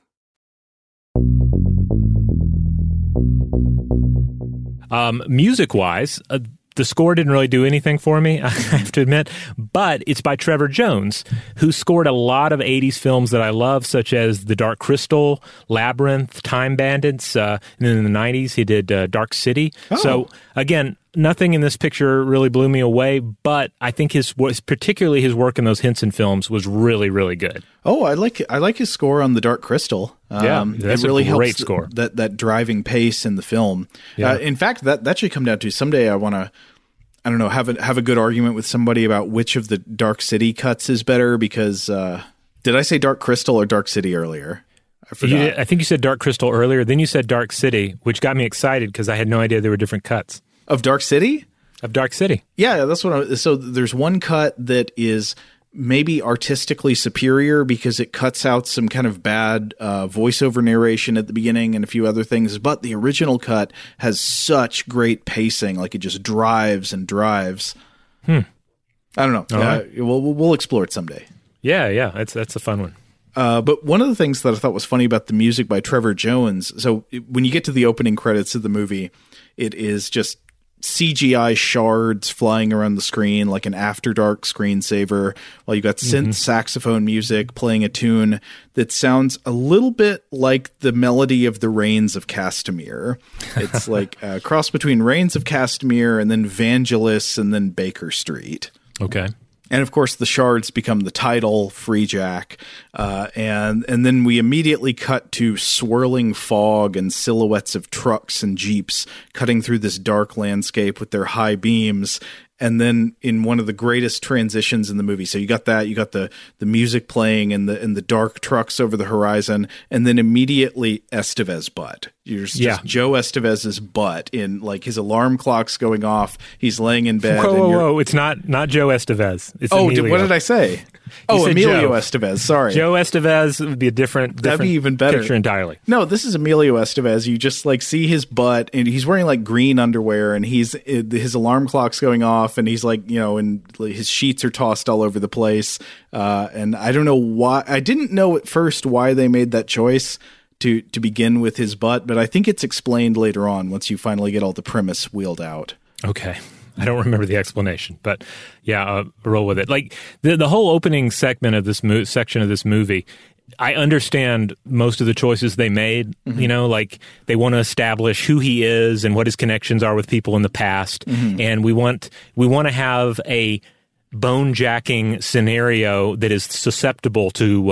Um, music-wise, uh, the score didn't really do anything for me, I have to admit, but it's by Trevor Jones, who scored a lot of eighties films that I love, such as The Dark Crystal, Labyrinth, Time Bandits, uh, and then in the nineties he did uh, Dark City. Oh. So, again, nothing in this picture really blew me away, but I think his, particularly his work in those Henson films was really, really good. Oh, I like I like his score on The Dark Crystal. Yeah, um, that's it really a great helps score. Th- that that driving pace in the film. Yeah. Uh, in fact, that that should come down to someday. I want to, I don't know, have a have a good argument with somebody about which of the Dark City cuts is better. Because uh, did I say Dark Crystal or Dark City earlier? I forgot. You did, I think you said Dark Crystal earlier. Then you said Dark City, which got me excited because I had no idea there were different cuts of Dark City. Of Dark City. Yeah, that's what I, so there's one cut that is maybe artistically superior because it cuts out some kind of bad uh, voiceover narration at the beginning and a few other things, but the original cut has such great pacing, like it just drives and drives. Hmm. I don't know. Uh, right. we'll, we'll explore it someday. Yeah, yeah, that's that's a fun one. Uh, but one of the things that I thought was funny about the music by Trevor Jones, so it, when you get to the opening credits of the movie, it is just C G I shards flying around the screen like an After Dark screensaver, while you got synth mm-hmm. saxophone music playing a tune that sounds a little bit like the melody of the Rains of Castamere. It's like a cross between Rains of Castamere and then Vangelis and then Baker Street. Okay. And of course, the shards become the title, Free Jack, uh, and and then we immediately cut to swirling fog and silhouettes of trucks and jeeps cutting through this dark landscape with their high beams. And then in one of the greatest transitions in the movie, so you got that, you got the the music playing and the and the dark trucks over the horizon, and then immediately Estevez butt. You're just yeah. Joe Estevez's butt in like his alarm clock's going off. He's laying in bed. Whoa, and whoa, you're, whoa! It's not not Joe Estevez. It's oh, Emilio. Did, what did I say? Oh, Emilio Joe. Estevez. Sorry, Joe Estevez would be a different. That'd different be even better. Picture entirely. No, this is Emilio Estevez. You just like see his butt, and he's wearing like green underwear, and he's his alarm clock's going off, and he's like you know, and his sheets are tossed all over the place. Uh, and I don't know why. I didn't know at first why they made that choice to to begin with his butt, but I think it's explained later on once you finally get all the premise wheeled out. Okay. I don't remember the explanation, but yeah, uh, roll with it. Like the the whole opening segment of this mo- section of this movie, I understand most of the choices they made. Mm-hmm. You know, like they want to establish who he is and what his connections are with people in the past, mm-hmm. and we want we want to have a bone-jacking scenario that is susceptible to um,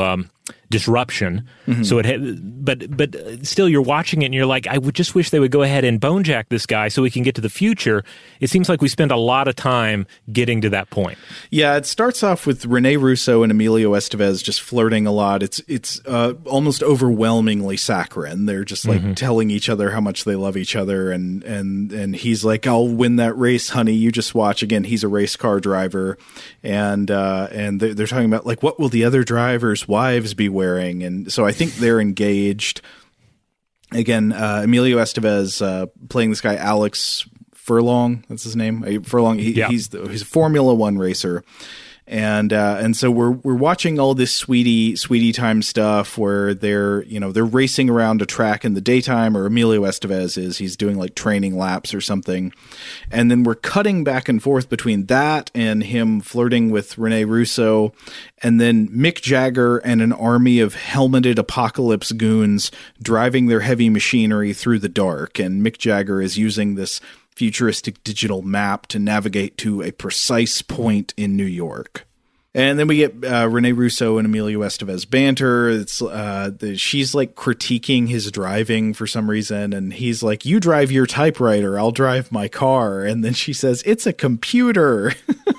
disruption. Mm-hmm. So it had, but but still, you're watching it and you're like, I would just wish they would go ahead and bonejack this guy so we can get to the future. It seems like we spend a lot of time getting to that point. Yeah, it starts off with Rene Russo and Emilio Estevez just flirting a lot. It's it's uh, almost overwhelmingly saccharine. They're just like Mm-hmm. telling each other how much they love each other, and and and he's like, "I'll win that race, honey. You just watch." Again, he's a race car driver, and uh, and they're, they're talking about like, what will the other drivers' wives be wearing? And so I think they're engaged. Again, uh, Emilio Estevez uh, playing this guy Alex Furlong. That's his name. Uh, Furlong. He, Yeah. He's the, he's a Formula One racer. And uh, and so we're we're watching all this sweetie sweetie time stuff where they're you know they're racing around a track in the daytime, or Emilio Estevez is he's doing like training laps or something, and then we're cutting back and forth between that and him flirting with Rene Russo, and then Mick Jagger and an army of helmeted apocalypse goons driving their heavy machinery through the dark, and Mick Jagger is using this futuristic digital map to navigate to a precise point in New York. And then we get uh, Rene Russo and Emilio Estevez banter. It's uh, the, she's like critiquing his driving for some reason, and he's like, "You drive your typewriter, I'll drive my car." And then she says, "It's a computer."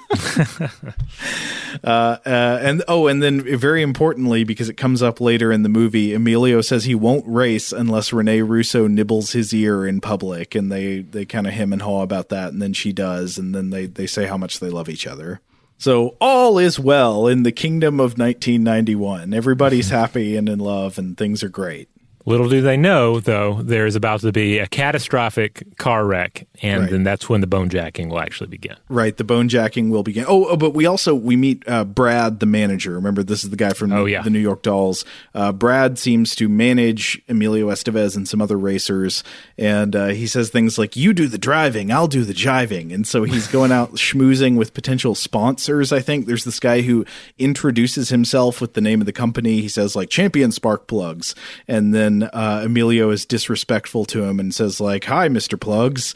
uh, uh, and oh, and then very importantly, because it comes up later in the movie, Emilio says he won't race unless Rene Russo nibbles his ear in public, and they they kind of hem and haw about that, and then she does, and then they they say how much they love each other. So all is well in the kingdom of nineteen ninety-one. Everybody's happy and in love, and things are great. Little do they know, though, there's about to be a catastrophic car wreck, and Right. then that's when the bonejacking will actually begin. Right, the bonejacking will begin. Oh, oh, but we also we meet uh, Brad, the manager. Remember, this is the guy from Oh, yeah. the New York Dolls. Uh, Brad seems to manage Emilio Estevez and some other racers, and uh, he says things like, "You do the driving, I'll do the jiving." And so he's going out schmoozing with potential sponsors. I think there's this guy who introduces himself with the name of the company. He says like Champion Spark Plugs, and then uh, Emilio is disrespectful to him and says like, "Hi, Mister Plugs."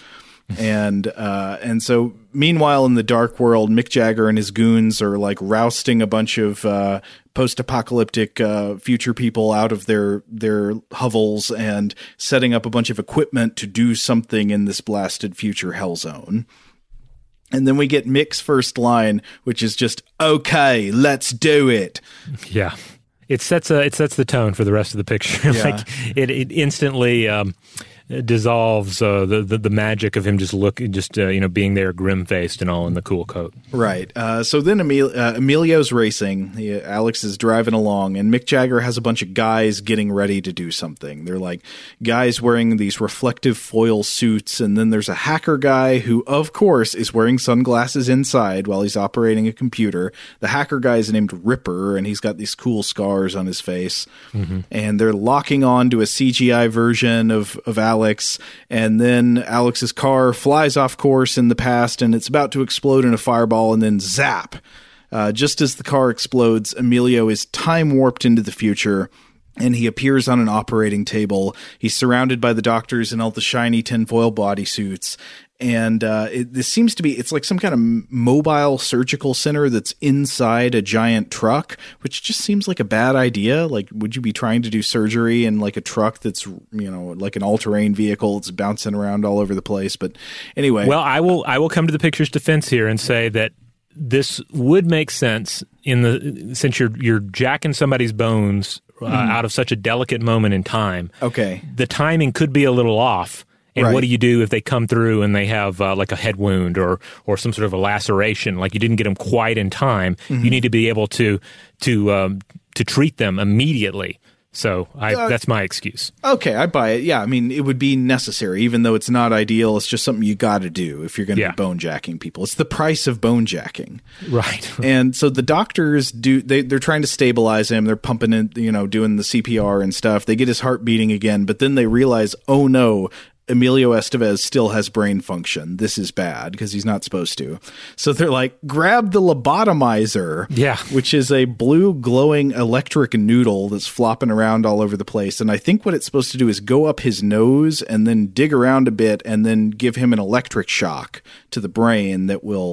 and uh, and so meanwhile in the dark world, Mick Jagger and his goons are like rousting a bunch of uh, post-apocalyptic uh, future people out of their their hovels and setting up a bunch of equipment to do something in this blasted future hell zone. And then we get Mick's first line, which is just, "Okay, let's do it." Yeah. It sets a, it sets the tone for the rest of the picture. Yeah. like it, it instantly um, dissolves uh, the, the the magic of him just look just uh, you know being there grim faced and all in the cool coat. Right. Uh, so then Emil- uh, Emilio's racing. He, Alex is driving along, and Mick Jagger has a bunch of guys getting ready to do something. They're like guys wearing these reflective foil suits, and then there's a hacker guy who, of course, is wearing sunglasses inside while he's operating a computer. The hacker guy is named Ripper, and he's got these cool scars on his face. Mm-hmm. And they're locking on to a C G I version of, of Alex, and then Alex's car flies off course in the past, and it's about to explode in a fireball, and then zap. Uh, just as the car explodes, Emilio is time warped into the future, and he appears on an operating table. He's surrounded by the doctors in all the shiny tinfoil bodysuits. And uh, it, this seems to be, it's like some kind of mobile surgical center that's inside a giant truck, which just seems like a bad idea. Like, would you be trying to do surgery in like a truck that's, you know, like an all-terrain vehicle? It's bouncing around all over the place. But anyway. Well, I will I will come to the picture's defense here and say that this would make sense in the since you're you're jacking somebody's bones uh, Mhm. out of such a delicate moment in time. Okay. The timing could be a little off. And Right. what do you do if they come through and they have uh, like a head wound or or some sort of a laceration? Like you didn't get them quite in time. Mhm. You need to be able to to um, to treat them immediately. So I, Uh, that's my excuse. Okay, I buy it. Yeah, I mean, it would be necessary, even though it's not ideal. It's just something you got to do if you're going to Yeah. be bone jacking people. It's the price of bone jacking. Right. And so the doctors do, they, they're trying to stabilize him. They're pumping in, you know, doing the C P R and stuff. They get his heart beating again, but then they realize, oh no, Emilio Estevez still has brain function. This is bad because he's not supposed to. So they're like, grab the lobotomizer. Yeah. Which is a blue glowing electric noodle that's flopping around all over the place. And I think what it's supposed to do is go up his nose and then dig around a bit and then give him an electric shock to the brain that will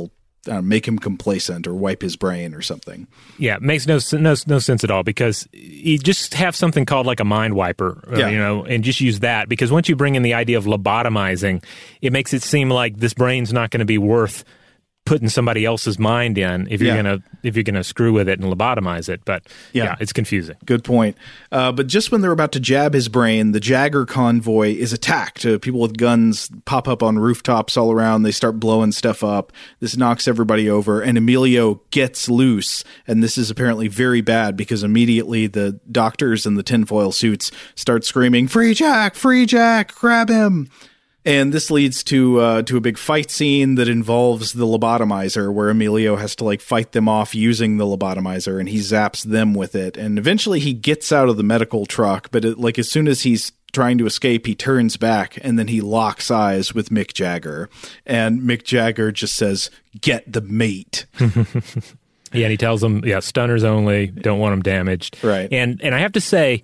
uh, make him complacent or wipe his brain or something. Yeah, it makes no no no sense at all, because you just have something called like a mind wiper, uh, Yeah. you know, and just use that, because once you bring in the idea of lobotomizing, it makes it seem like this brain's not going to be worth putting somebody else's mind in if you're Yeah. gonna if you're gonna screw with it and lobotomize it. But yeah, Yeah. it's confusing. Good point. Uh, but just when they're about to jab his brain, the Jagger convoy is attacked. Uh, people with guns pop up on rooftops all around. They start blowing stuff up. This knocks everybody over, and Emilio gets loose. And this is apparently very bad, because immediately the doctors in the tinfoil suits start screaming, "Free Jack! Free Jack! Grab him!" And this leads to uh, to a big fight scene that involves the lobotomizer, where Emilio has to like fight them off using the lobotomizer, and he zaps them with it. And eventually he gets out of the medical truck, but it, like as soon as he's trying to escape, he turns back, and then he locks eyes with Mick Jagger. And Mick Jagger just says, "Get the mate." Yeah, and he tells them, yeah, stunners only, don't want them damaged. Right. And and I have to say,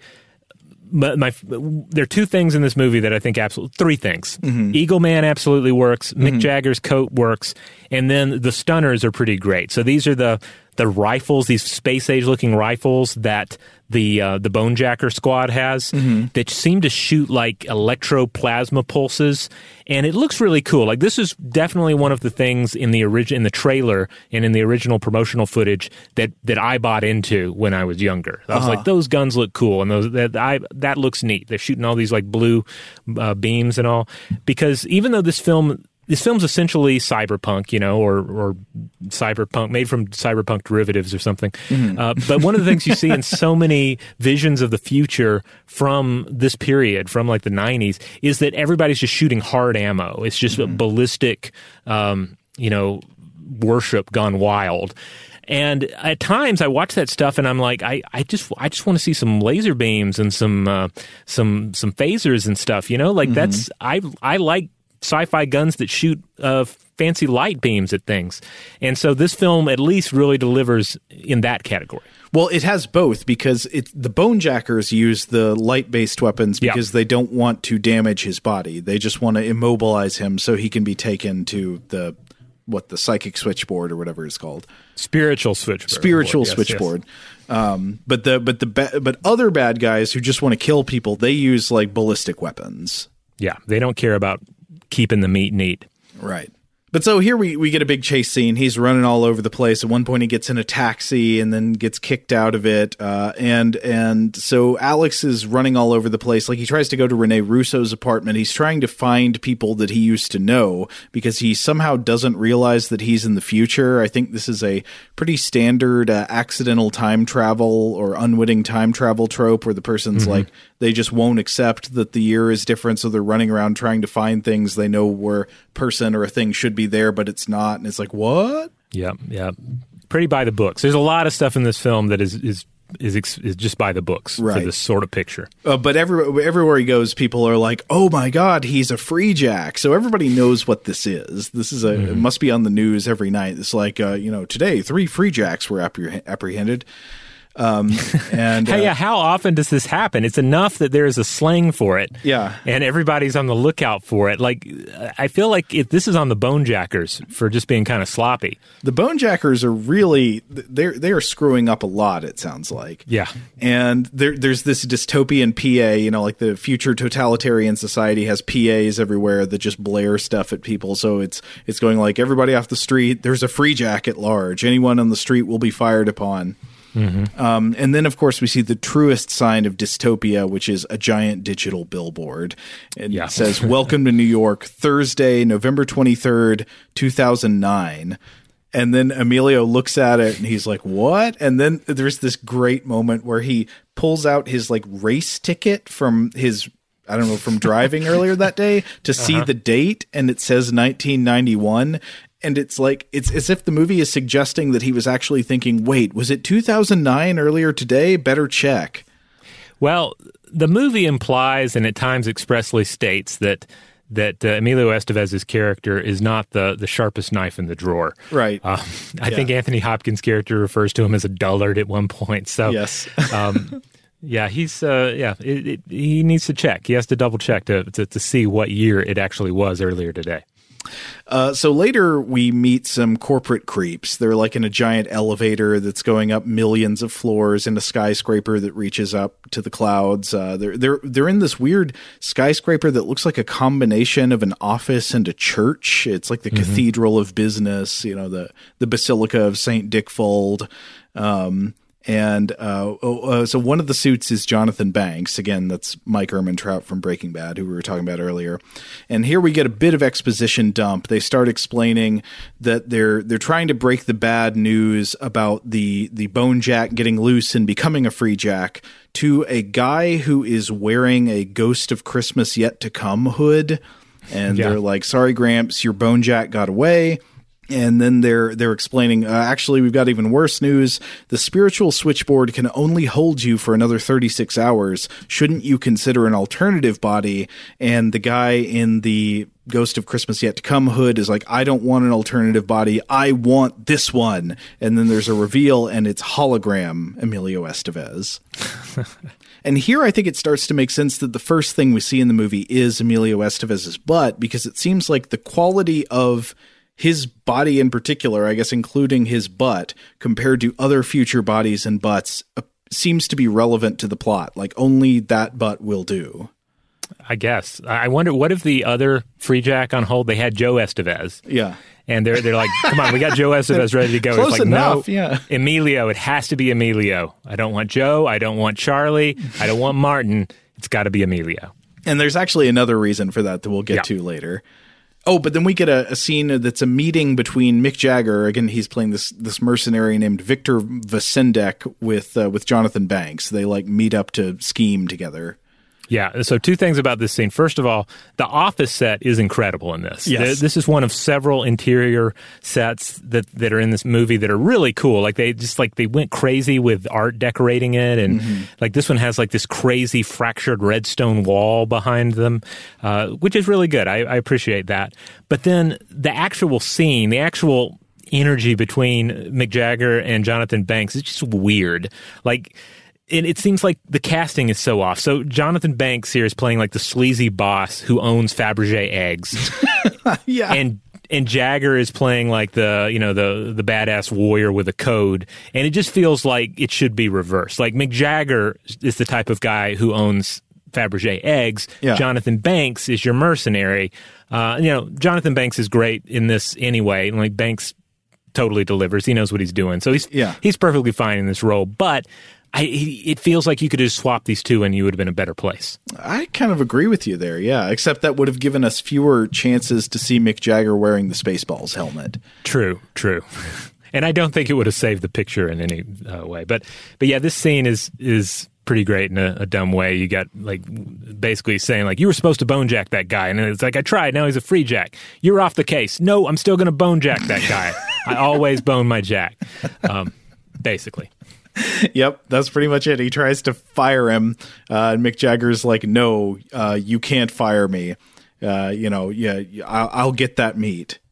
my, my there are two things in this movie that I think absolutely, three things. Mm-hmm. Eagle Man absolutely works. Mick Mhm. Jagger's coat works. And then the stunners are pretty great. So these are the the rifles, these space age looking rifles that the uh, the Bonejacker squad has Mhm. that seem to shoot like electroplasma pulses, and it looks really cool. Like, this is definitely one of the things in the origin in the trailer and in the original promotional footage that that I bought into when I was younger. I was Uh-huh. like, those guns look cool, and those that I that looks neat. They're shooting all these like blue uh, beams and all, because even though this film. This film's essentially cyberpunk, you know, or or cyberpunk, made from cyberpunk derivatives or something. Mhm. Uh, but one of the things you see in so many visions of the future from this period, from like the nineties, is that everybody's just shooting hard ammo. It's just a ballistic, um, you know, worship gone wild. And at times I watch that stuff and I'm like, I, I just I just want to see some laser beams and some uh, some some phasers and stuff, you know, like Mhm. that's I I like sci-fi guns that shoot uh, fancy light beams at things. And so this film at least really delivers in that category. Well, it has both, because it, the Bonejackers use the light-based weapons because Yeah. they don't want to damage his body. They just want to immobilize him so he can be taken to the what the psychic switchboard or whatever it's called. Spiritual switchboard. Spiritual Yes, switchboard. Um, but the but the ba- but other bad guys who just want to kill people, they use like ballistic weapons. Yeah, they don't care about keeping the meat neat. Right. But so here we, we get a big chase scene. He's running all over the place. At one point he gets in a taxi and then gets kicked out of it. Uh, and and so Alex is running all over the place. Like, he tries to go to Rene Russo's apartment. He's trying to find people that he used to know, because he somehow doesn't realize that he's in the future. I think this is a pretty standard uh, accidental time travel or unwitting time travel trope, where the person's Mhm. like, they just won't accept that the year is different, so they're running around trying to find things they know where person or a thing should be there, but it's not. And it's like, what? Yeah, yeah. Pretty by the books. There's a lot of stuff in this film that is is is, ex- is just by the books for Right. this sort of picture. Uh, but every, everywhere he goes, people are like, oh my God, he's a free jack. So everybody knows what this is. This is a, it must be on the news every night. It's like, uh, you know, today, three free jacks were appreh- apprehended. Um, and Hey, uh, yeah, how often does this happen? It's enough that there is a slang for it. Yeah. And everybody's on the lookout for it. Like, I feel like if this is on the Bonejackers for just being kind of sloppy. The Bonejackers are really, they're, they are screwing up a lot, it sounds like. Yeah. And there, there's this dystopian P A, you know, like the future totalitarian society has P As everywhere that just blare stuff at people. So it's it's going like, everybody off the street, there's a free jack at large. Anyone on the street will be fired upon. Mm-hmm. Um, and then, of course, we see the truest sign of dystopia, which is a giant digital billboard. And Yeah. it says, welcome to New York, Thursday, November twenty-third, two thousand nine. And then Emilio looks at it and he's like, what? And then there's this great moment where he pulls out his like race ticket from his, I don't know, from driving earlier that day to see Uh-huh. the date. And it says nineteen ninety-one. And it's like, it's as if the movie is suggesting that he was actually thinking, wait, was it two thousand nine earlier today? Better check. Well, the movie implies and at times expressly states that that uh, Emilio Estevez's character is not the, the sharpest knife in the drawer. Right. Uh, I Yeah. think Anthony Hopkins' character refers to him as a dullard at one point. So, Yes. um, yeah, he's uh, yeah, it, it, he needs to check. He has to double check to, to to see what year it actually was earlier today. Uh, so later we meet some corporate creeps. They're like in a giant elevator that's going up millions of floors in a skyscraper that reaches up to the clouds. Uh, they're they're they're in this weird skyscraper that looks like a combination of an office and a church. It's like the mm-hmm. Cathedral of Business, you know, the the Basilica of Saint Dickfold. Um, And uh, uh, so one of the suits is Jonathan Banks. Again, that's Mike Ehrmantraut from Breaking Bad, who we were talking about earlier. And here we get a bit of exposition dump. They start explaining that they're they're trying to break the bad news about the the Bone Jack getting loose and becoming a free Jack to a guy who is wearing a Ghost of Christmas Yet to Come hood. And yeah. they're like, "Sorry, Gramps, your Bone Jack got away." And then they're they're explaining, uh, actually, we've got even worse news. The spiritual switchboard can only hold you for another thirty-six hours. Shouldn't you consider an alternative body? And the guy in the Ghost of Christmas Yet to Come hood is like, I don't want an alternative body. I want this one. And then there's a reveal, and it's hologram Emilio Estevez. And here I think it starts to make sense that the first thing we see in the movie is Emilio Estevez's butt, because it seems like the quality of his body in particular, I guess including his butt, compared to other future bodies and butts, uh, seems to be relevant to the plot. Like, only that butt will do. I guess. I wonder, what if the other Free Jack on hold, they had Joe Estevez? Yeah. And they're they're like, come on, we got Joe Estevez ready to go. Close it's like, enough, no, yeah. Emilio, it has to be Emilio. I don't want Joe. I don't want Charlie. I don't want Martin. It's got to be Emilio. And there's actually another reason for that that we'll get yeah. to later. Oh, but then we get a, a scene that's a meeting between Mick Jagger. Again, he's playing this this mercenary named Victor Vasendek with uh, with Jonathan Banks. They like meet up to scheme together. Yeah. So two things about this scene. First of all, the office set is incredible in this. Yes. This is one of several interior sets that, that are in this movie that are really cool. Like they just like they went crazy with art decorating it. And mm-hmm. like this one has like this crazy fractured redstone wall behind them, uh, which is really good. I, I appreciate that. But then the actual scene, the actual energy between Mick Jagger and Jonathan Banks is just weird. Like, And it seems like the casting is so off. So Jonathan Banks here is playing like the sleazy boss who owns Fabergé eggs. yeah. And and Jagger is playing like the, you know, the the badass warrior with a code. And it just feels like it should be reversed. Like Mick Jagger is the type of guy who owns Fabergé eggs. Yeah. Jonathan Banks is your mercenary. Uh, you know, Jonathan Banks is great in this anyway. Like Banks totally delivers. He knows what he's doing. So he's yeah. he's perfectly fine in this role. But I, it feels like you could just swap these two and you would have been a better place. I kind of agree with you there, yeah. Except that would have given us fewer chances to see Mick Jagger wearing the Spaceballs helmet. True, true. And I don't think it would have saved the picture in any uh, way. But but yeah, this scene is is pretty great in a, a dumb way. You got like basically saying like, you were supposed to bone jack that guy. And it's like, I tried. Now he's a free jack. You're off the case. No, I'm still going to bone jack that guy. I always bone my jack. Um, basically. Yep, that's pretty much it. He tries to fire him, uh, and Mick Jagger's like, "No, uh, you can't fire me. Uh, you know, yeah, I'll, I'll get that meat."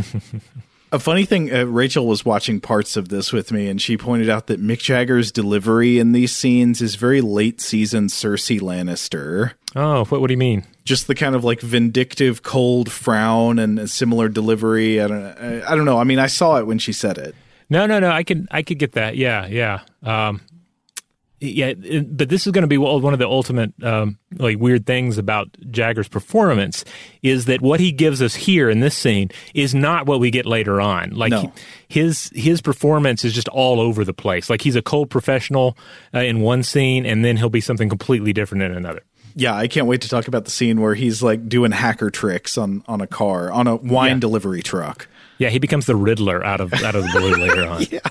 A funny thing, uh, Rachel was watching parts of this with me, and she pointed out that Mick Jagger's delivery in these scenes is very late season Cersei Lannister. Oh, what, what do you mean? Just the kind of like vindictive, cold frown and a similar delivery. I don't, I, I don't know. I mean, I saw it when she said it. No, no, no. I could, I could get that. Yeah, yeah, um, yeah. It, but this is going to be one of the ultimate, um, like weird things about Jagger's performance is that what he gives us here in this scene is not what we get later on. Like no. he, his his performance is just all over the place. Like he's a cold professional uh, in one scene, and then he'll be something completely different in another. Yeah, I can't wait to talk about the scene where he's like doing hacker tricks on on a car, on a wine yeah. delivery truck. Yeah, he becomes the Riddler out of out of the blue later on. Yeah.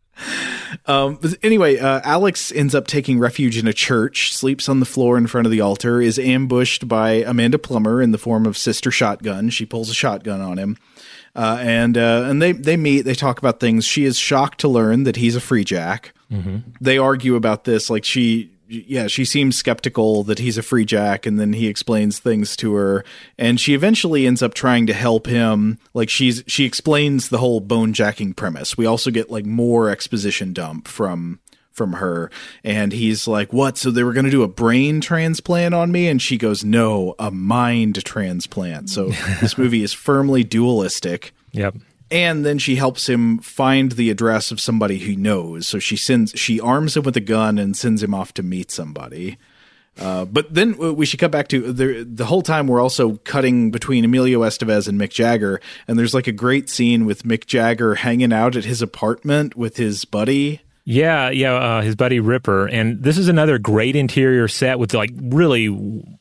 Um, but anyway, uh, Alex ends up taking refuge in a church, sleeps on the floor in front of the altar, is ambushed by Amanda Plummer in the form of Sister Shotgun. She pulls a shotgun on him. Uh, and uh, and they, they meet, they talk about things. She is shocked to learn that he's a free jack. Mm-hmm. They argue about this, like she... Yeah, she seems skeptical that he's a free jack, and then he explains things to her, and she eventually ends up trying to help him. Like she's she explains the whole bone jacking premise. We also get like more exposition dump from from her. And he's like, what? So they were going to do a brain transplant on me? And she goes, no, a mind transplant. So this movie is firmly dualistic. Yep. And then she helps him find the address of somebody he knows. So she sends, she arms him with a gun and sends him off to meet somebody. Uh, but then we should cut back to the the whole time we're also cutting between Emilio Estevez and Mick Jagger. And there's like a great scene with Mick Jagger hanging out at his apartment with his buddy. Yeah, yeah, uh, his buddy Ripper. And this is another great interior set with like really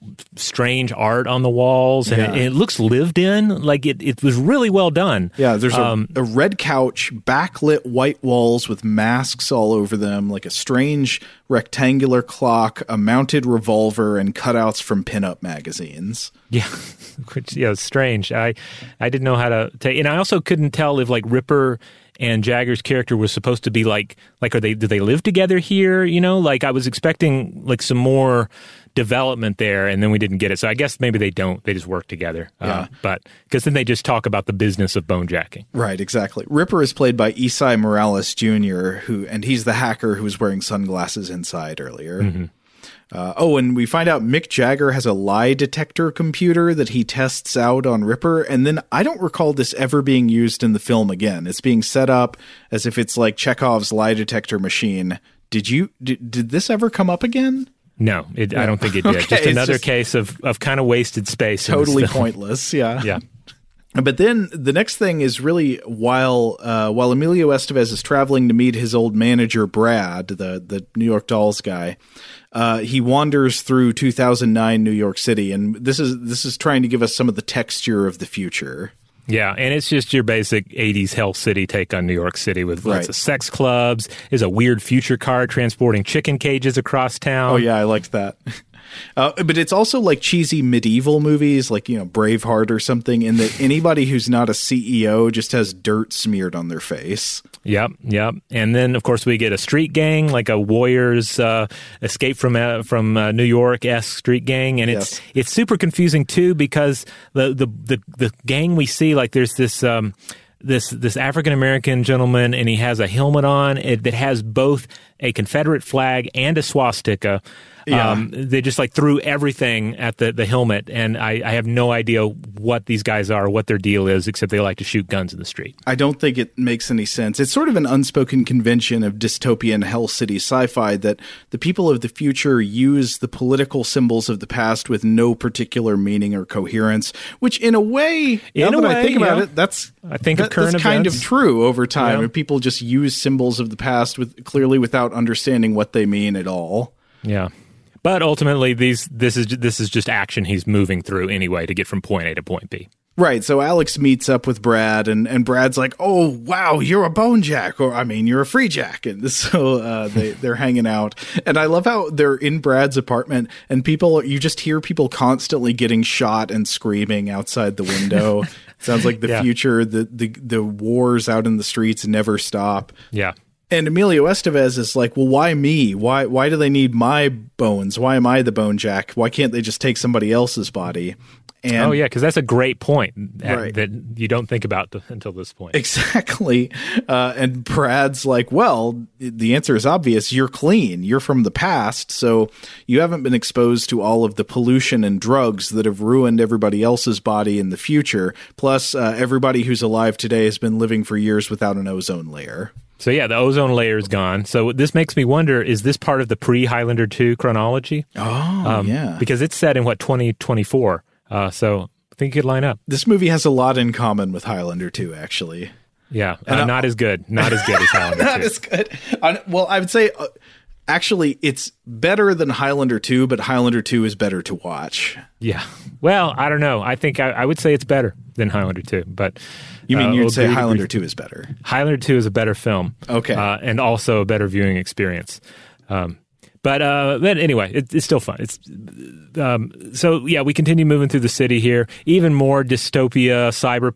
strange art on the walls. And, Yeah. it, and it looks lived in. Like it, it was really well done. Yeah, there's a, Um, a red couch, backlit white walls with masks all over them, like a strange rectangular clock, a mounted revolver, and cutouts from pinup magazines. Yeah, which yeah, it's strange. I I didn't know how to take, and I also couldn't tell if like Ripper and Jagger's character was supposed to be like like are they do they live together here? You know, like I was expecting like some more development there, and then we didn't get it. So I guess maybe they don't. They just work together. Yeah. Uh, but because then they just talk about the business of bone jacking. Right, exactly. Ripper is played by Isai Morales Junior, who and he's the hacker who was wearing sunglasses inside earlier. Mm-hmm. Uh, oh, and we find out Mick Jagger has a lie detector computer that he tests out on Ripper, and then I don't recall this ever being used in the film again. It's being set up as if it's like Chekhov's lie detector machine. Did you did, did this ever come up again? No, it, I don't think it did. Okay, just it's another just case of, of kind of wasted space. in this Totally film. pointless, yeah. Yeah. But then the next thing is really while uh, while Emilio Estevez is traveling to meet his old manager Brad, the the New York Dolls guy, uh, he wanders through two thousand nine New York City, and this is this is trying to give us some of the texture of the future. Yeah, and it's just your basic eighties Hell City take on New York City with lots Right. of sex clubs. There's a weird future car transporting chicken cages across town. Oh yeah, I liked that. Uh, but it's also like cheesy medieval movies, like, you know, Braveheart or something, in that anybody who's not a C E O just has dirt smeared on their face. Yep, yep. And then, of course, we get a street gang, like a Warriors uh, escape from uh, from uh, New York-esque street gang, and it's Yes. it's super confusing too because the the the, the gang we see, like there's this. Um, This this African American gentleman, and he has a helmet on it that has both a Confederate flag and a swastika. Yeah. Um, they just like threw everything at the, the helmet, and I, I have no idea what these guys are, what their deal is, except they like to shoot guns in the street. I don't think it makes any sense. It's sort of an unspoken convention of dystopian Hell City sci-fi that the people of the future use the political symbols of the past with no particular meaning or coherence, which in a way, In now a that I way, think about yeah. it, that's I think of that, current that's kind of events. true over time. Yeah. And people just use symbols of the past with clearly without understanding what they mean at all. Yeah. But ultimately, these this is this is just action he's moving through anyway to get from point A to point B. Right, so Alex meets up with Brad, and, and Brad's like, oh, wow, you're a bone jack, or I mean, you're a free jack. And so uh, they, they're hanging out. And I love how they're in Brad's apartment, and people, you just hear people constantly getting shot and screaming outside the window. Sounds like the Yeah. future, the, the, the wars out in the streets never stop. Yeah. And Emilio Estevez is like, well, why me? Why why do they need my bones? Why am I the bone jack? Why can't they just take somebody else's body? And oh, yeah, because that's a great point that, Right. that you don't think about t- until this point. Exactly. Uh, and Brad's like, well, the answer is obvious. You're clean. You're from the past. So you haven't been exposed to all of the pollution and drugs that have ruined everybody else's body in the future. Plus, uh, everybody who's alive today has been living for years without an ozone layer. So, yeah, the ozone layer is gone. So this makes me wonder, is this part of the pre-Highlander two chronology? Oh, yeah. Because it's set in, what, twenty twenty-four? Uh, so I think it could line up. This movie has a lot in common with Highlander two, actually. Yeah, And uh, I- not as good. Not as good as Highlander Not two. as good. Uh, well, I would say, uh, actually, it's better than Highlander two, but Highlander two is better to watch. Yeah. Well, I don't know. I think I, I would say it's better than Highlander two. But You mean uh, you'd we'll say agree to Highlander agree. two is better? Highlander two is a better film. Okay. Uh, and also a better viewing experience. Um, but uh, but anyway, it, it's still fun. It's um, so yeah. We continue moving through the city here. Even more dystopia, cyberpunk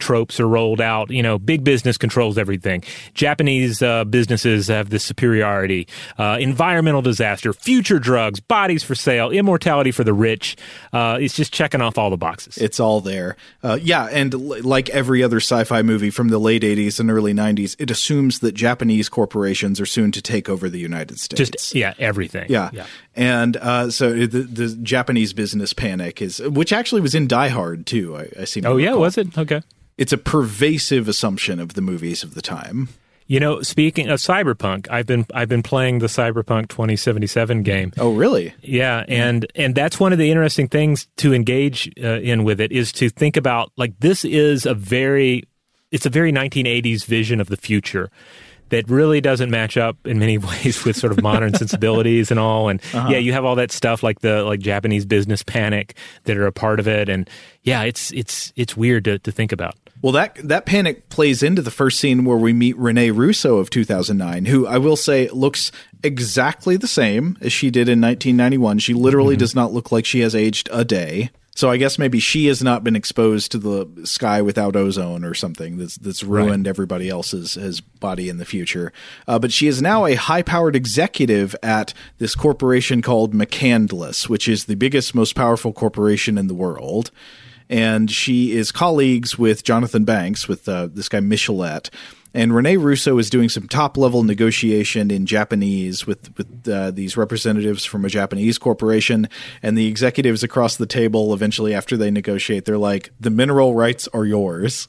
tropes are rolled out. You know, big business controls everything. Japanese uh, businesses have this superiority. Uh, environmental disaster, future drugs, bodies for sale, immortality for the rich. Uh, it's just checking off all the boxes. It's all there. Uh, yeah, and l- like every other sci-fi movie from the late eighties and early nineties, it assumes that Japanese corporations are soon to take over the United States. Just, yeah, everything. Yeah. yeah. And uh, so the, the Japanese business panic is, which actually was in Die Hard too, I, I seem to Oh, yeah, recall. was it? Okay. It's a pervasive assumption of the movies of the time. You know, speaking of Cyberpunk, I've been I've been playing the Cyberpunk twenty seventy-seven game. Oh, really? Yeah, and and that's one of the interesting things to engage uh, in with it is to think about, like, this is a very it's a very nineteen eighties vision of the future that really doesn't match up in many ways with sort of modern sensibilities and all. And Uh-huh. yeah, you have all that stuff like the like Japanese business panic that are a part of it. And yeah, it's it's it's weird to, to think about. Well, that that panic plays into the first scene where we meet Rene Russo of two thousand nine, who I will say looks exactly the same as she did in nineteen ninety-one. She literally mm-hmm. does not look like she has aged a day. So I guess maybe she has not been exposed to the sky without ozone or something that's that's ruined right. everybody else's his body in the future. Uh, but she is now a high-powered executive at this corporation called McCandless, which is the biggest, most powerful corporation in the world. And she is colleagues with Jonathan Banks, with uh, this guy Michelet. And Rene Russo is doing some top-level negotiation in Japanese with, with uh, these representatives from a Japanese corporation. And the executives across the table, eventually after they negotiate, they're like, the mineral rights are yours.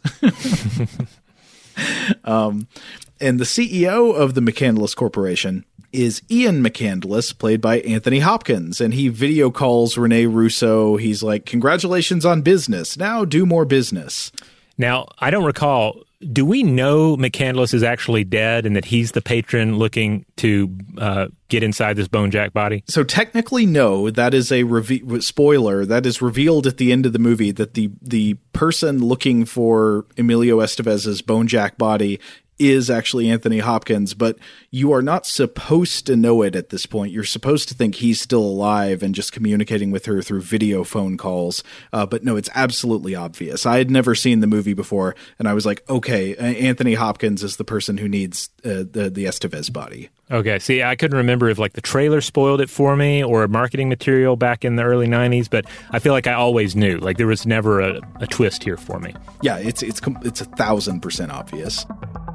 um, and the C E O of the McCandless Corporation is Ian McCandless, played by Anthony Hopkins. And he video calls Rene Russo. He's like, congratulations on business. Now do more business. Now, I don't recall, do we know McCandless is actually dead and that he's the patron looking to uh, get inside this Bone Jack body? So technically, no. That is a reve- spoiler. That is revealed at the end of the movie, that the the person looking for Emilio Estevez's Bone Jack body is actually Anthony Hopkins, but you are not supposed to know it at this point. You're supposed to think he's still alive and just communicating with her through video phone calls. Uh, but no, it's absolutely obvious. I had never seen the movie before, and I was like, okay, Anthony Hopkins is the person who needs uh, the, the Estevez body. Okay, see, I couldn't remember if like the trailer spoiled it for me or marketing material back in the early nineties, but I feel like I always knew. Like there was never a, a twist here for me. Yeah, it's it's it's a thousand percent obvious.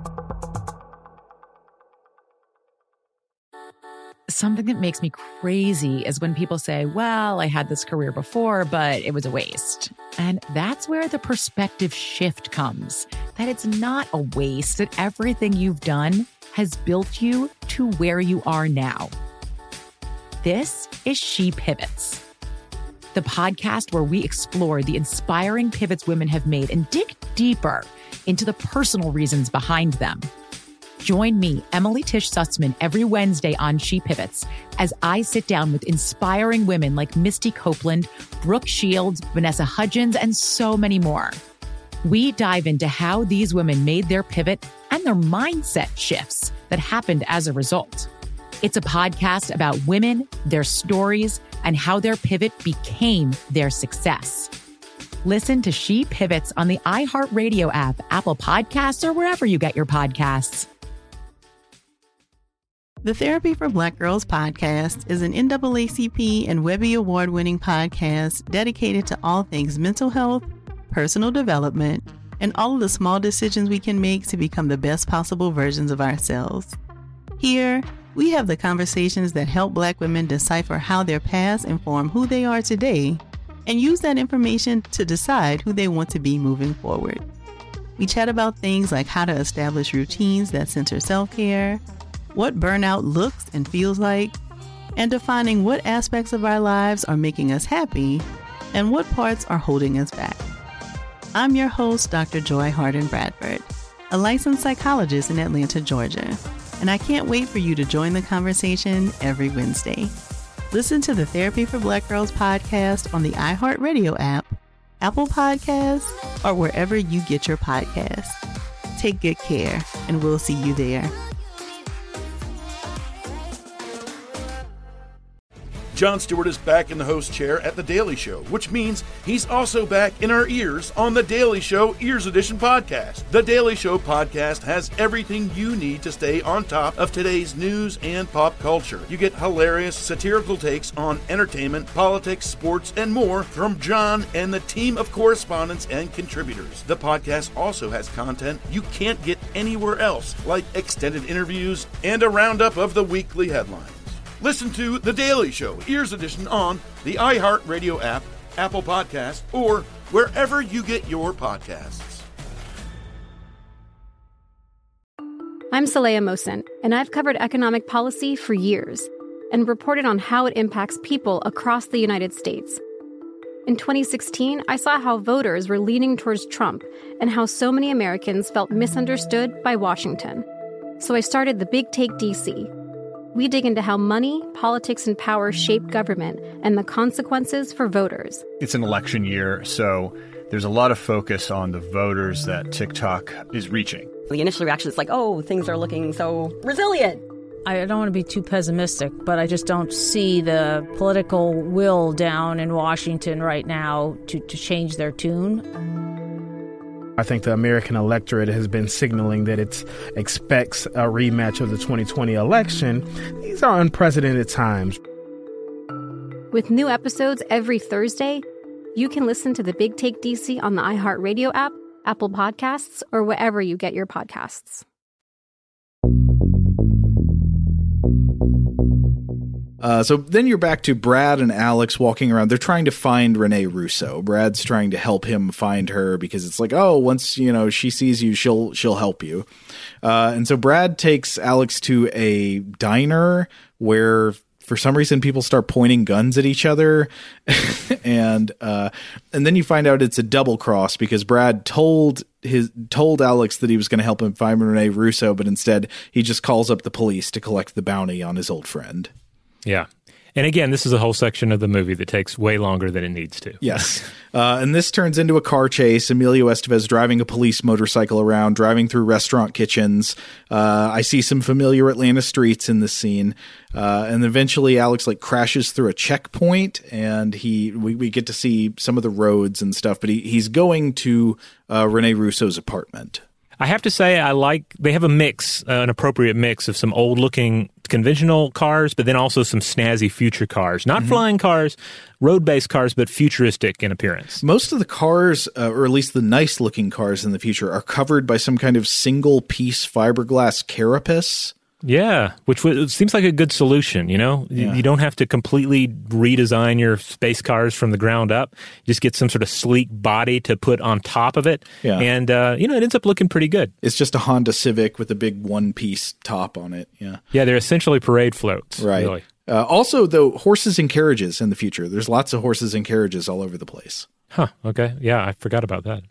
Something that makes me crazy is when people say, well, I had this career before, but it was a waste. And that's where the perspective shift comes, that it's not a waste, that everything you've done has built you to where you are now. This is She Pivots, the podcast where we explore the inspiring pivots women have made and dig deeper into the personal reasons behind them. Join me, Emily Tish Sussman, every Wednesday on She Pivots as I sit down with inspiring women like Misty Copeland, Brooke Shields, Vanessa Hudgens, and so many more. We dive into how these women made their pivot and their mindset shifts that happened as a result. It's a podcast about women, their stories, and how their pivot became their success. Listen to She Pivots on the iHeartRadio app, Apple Podcasts, or wherever you get your podcasts. The Therapy for Black Girls podcast is an N double A C P and Webby Award-winning podcast dedicated to all things mental health, personal development, and all of the small decisions we can make to become the best possible versions of ourselves. Here, we have the conversations that help Black women decipher how their past inform who they are today and use that information to decide who they want to be moving forward. We chat about things like how to establish routines that center self-care, what burnout looks and feels like, and defining what aspects of our lives are making us happy and what parts are holding us back. I'm your host, Doctor Joy Harden Bradford, a licensed psychologist in Atlanta, Georgia, and I can't wait for you to join the conversation every Wednesday. Listen to the Therapy for Black Girls podcast on the iHeartRadio app, Apple Podcasts, or wherever you get your podcasts. Take good care, and we'll see you there. Jon Stewart is back in the host chair at The Daily Show, which means he's also back in our ears on The Daily Show Ears Edition podcast. The Daily Show podcast has everything you need to stay on top of today's news and pop culture. You get hilarious, satirical takes on entertainment, politics, sports, and more from Jon and the team of correspondents and contributors. The podcast also has content you can't get anywhere else, like extended interviews and a roundup of the weekly headlines. Listen to The Daily Show Ears Edition on the iHeartRadio app, Apple Podcasts, or wherever you get your podcasts. I'm Saleha Mohsin, and I've covered economic policy for years and reported on how it impacts people across the United States. In twenty sixteen, I saw how voters were leaning towards Trump and how so many Americans felt misunderstood by Washington. So I started The Big Take D C. We dig into how money, politics, and power shape government and the consequences for voters. It's an election year, so there's a lot of focus on the voters that TikTok is reaching. The initial reaction is like, oh, things are looking so resilient. I don't want to be too pessimistic, but I just don't see the political will down in Washington right now to, to change their tune. I think the American electorate has been signaling that it expects a rematch of the twenty twenty election. These are unprecedented times. With new episodes every Thursday, you can listen to The Big Take D C on the iHeartRadio app, Apple Podcasts, or wherever you get your podcasts. Uh, so then you're back to Brad and Alex walking around. They're trying to find Rene Russo. Brad's trying to help him find her because it's like, oh, once, you know, she sees you, she'll she'll help you. Uh, and so Brad takes Alex to a diner where for some reason people start pointing guns at each other. and uh, and then you find out it's a double cross because Brad told his told Alex that he was going to help him find Rene Russo, but instead he just calls up the police to collect the bounty on his old friend. Yeah. And again, this is a whole section of the movie that takes way longer than it needs to. Yes. Uh, and this turns into a car chase. Emilio Estevez driving a police motorcycle around, driving through restaurant kitchens. Uh, I see some familiar Atlanta streets in this scene. Uh, and eventually Alex like crashes through a checkpoint and he we, we get to see some of the roads and stuff. But he, he's going to uh, Rene Russo's apartment. I have to say, I like, they have a mix, uh, an appropriate mix of some old looking conventional cars, but then also some snazzy future cars. Not mm-hmm. flying cars, road-based cars, but futuristic in appearance. Most of the cars, uh, or at least the nice looking cars in the future, are covered by some kind of single piece fiberglass carapace. Yeah, which w- seems like a good solution, you know? Yeah. You don't have to completely redesign your space cars from the ground up. You just get some sort of sleek body to put on top of it. Yeah. And, uh, you know, it ends up looking pretty good. It's just a Honda Civic with a big one-piece top on it, yeah. Yeah, they're essentially parade floats, right. really. Uh, also, though, horses and carriages in the future. There's lots of horses and carriages all over the place. Huh, okay. Yeah, I forgot about that.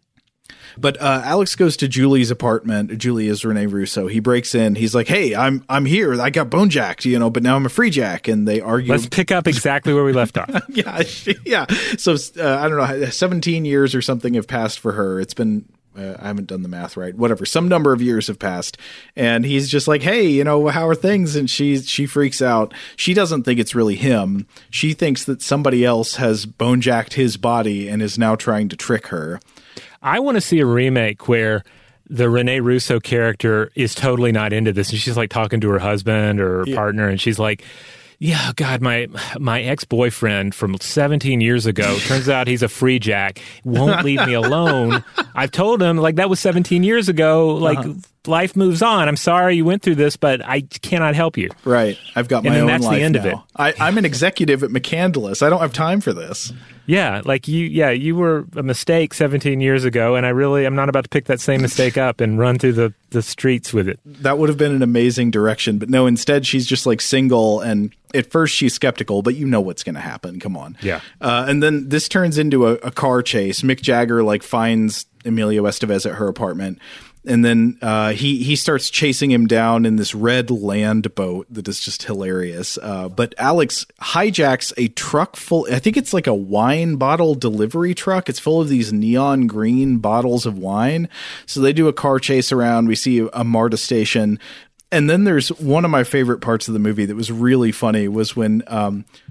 But uh, Alex goes to Julie's apartment. Julie is Rene Russo. He breaks in. He's like, "Hey, I'm I'm here. I got bone jacked, you know, but now I'm a free jack." And they argue. Let's pick up exactly where we left off. yeah, yeah. So uh, I don't know, seventeen years or something have passed for her. It's been. Uh, I haven't done the math right. Whatever. Some number of years have passed. And he's just like, hey, you know, how are things? And she, she freaks out. She doesn't think it's really him. She thinks that somebody else has bone jacked his body and is now trying to trick her. I want to see a remake where the Rene Russo character is totally not into this. And she's like talking to her husband or her yeah. partner. And she's like, yeah, God, my my ex-boyfriend from seventeen years ago, turns out he's a free jack, won't leave me alone. I've told him, like, that was seventeen years ago. Like, uh-huh. life moves on. I'm sorry you went through this, but I cannot help you. Right. I've got my and own that's life the end now. of it. I, I'm an executive at McCandless. I don't have time for this. Yeah, like you, yeah, you were a mistake seventeen years ago, and I really, I'm not about to pick that same mistake up and run through the, the streets with it. That would have been an amazing direction, but no, instead she's just like single, and at first she's skeptical, but you know what's going to happen. Come on. Yeah. Uh, and then this turns into a, a car chase. Mick Jagger like finds Emilio Estevez at her apartment. And then uh, he he starts chasing him down in this red land boat that is just hilarious. Uh, but Alex hijacks a truck full. I think it's like a wine bottle delivery truck. It's full of these neon green bottles of wine. So they do a car chase around. We see a MARTA station. And then there's one of my favorite parts of the movie that was really funny was when um,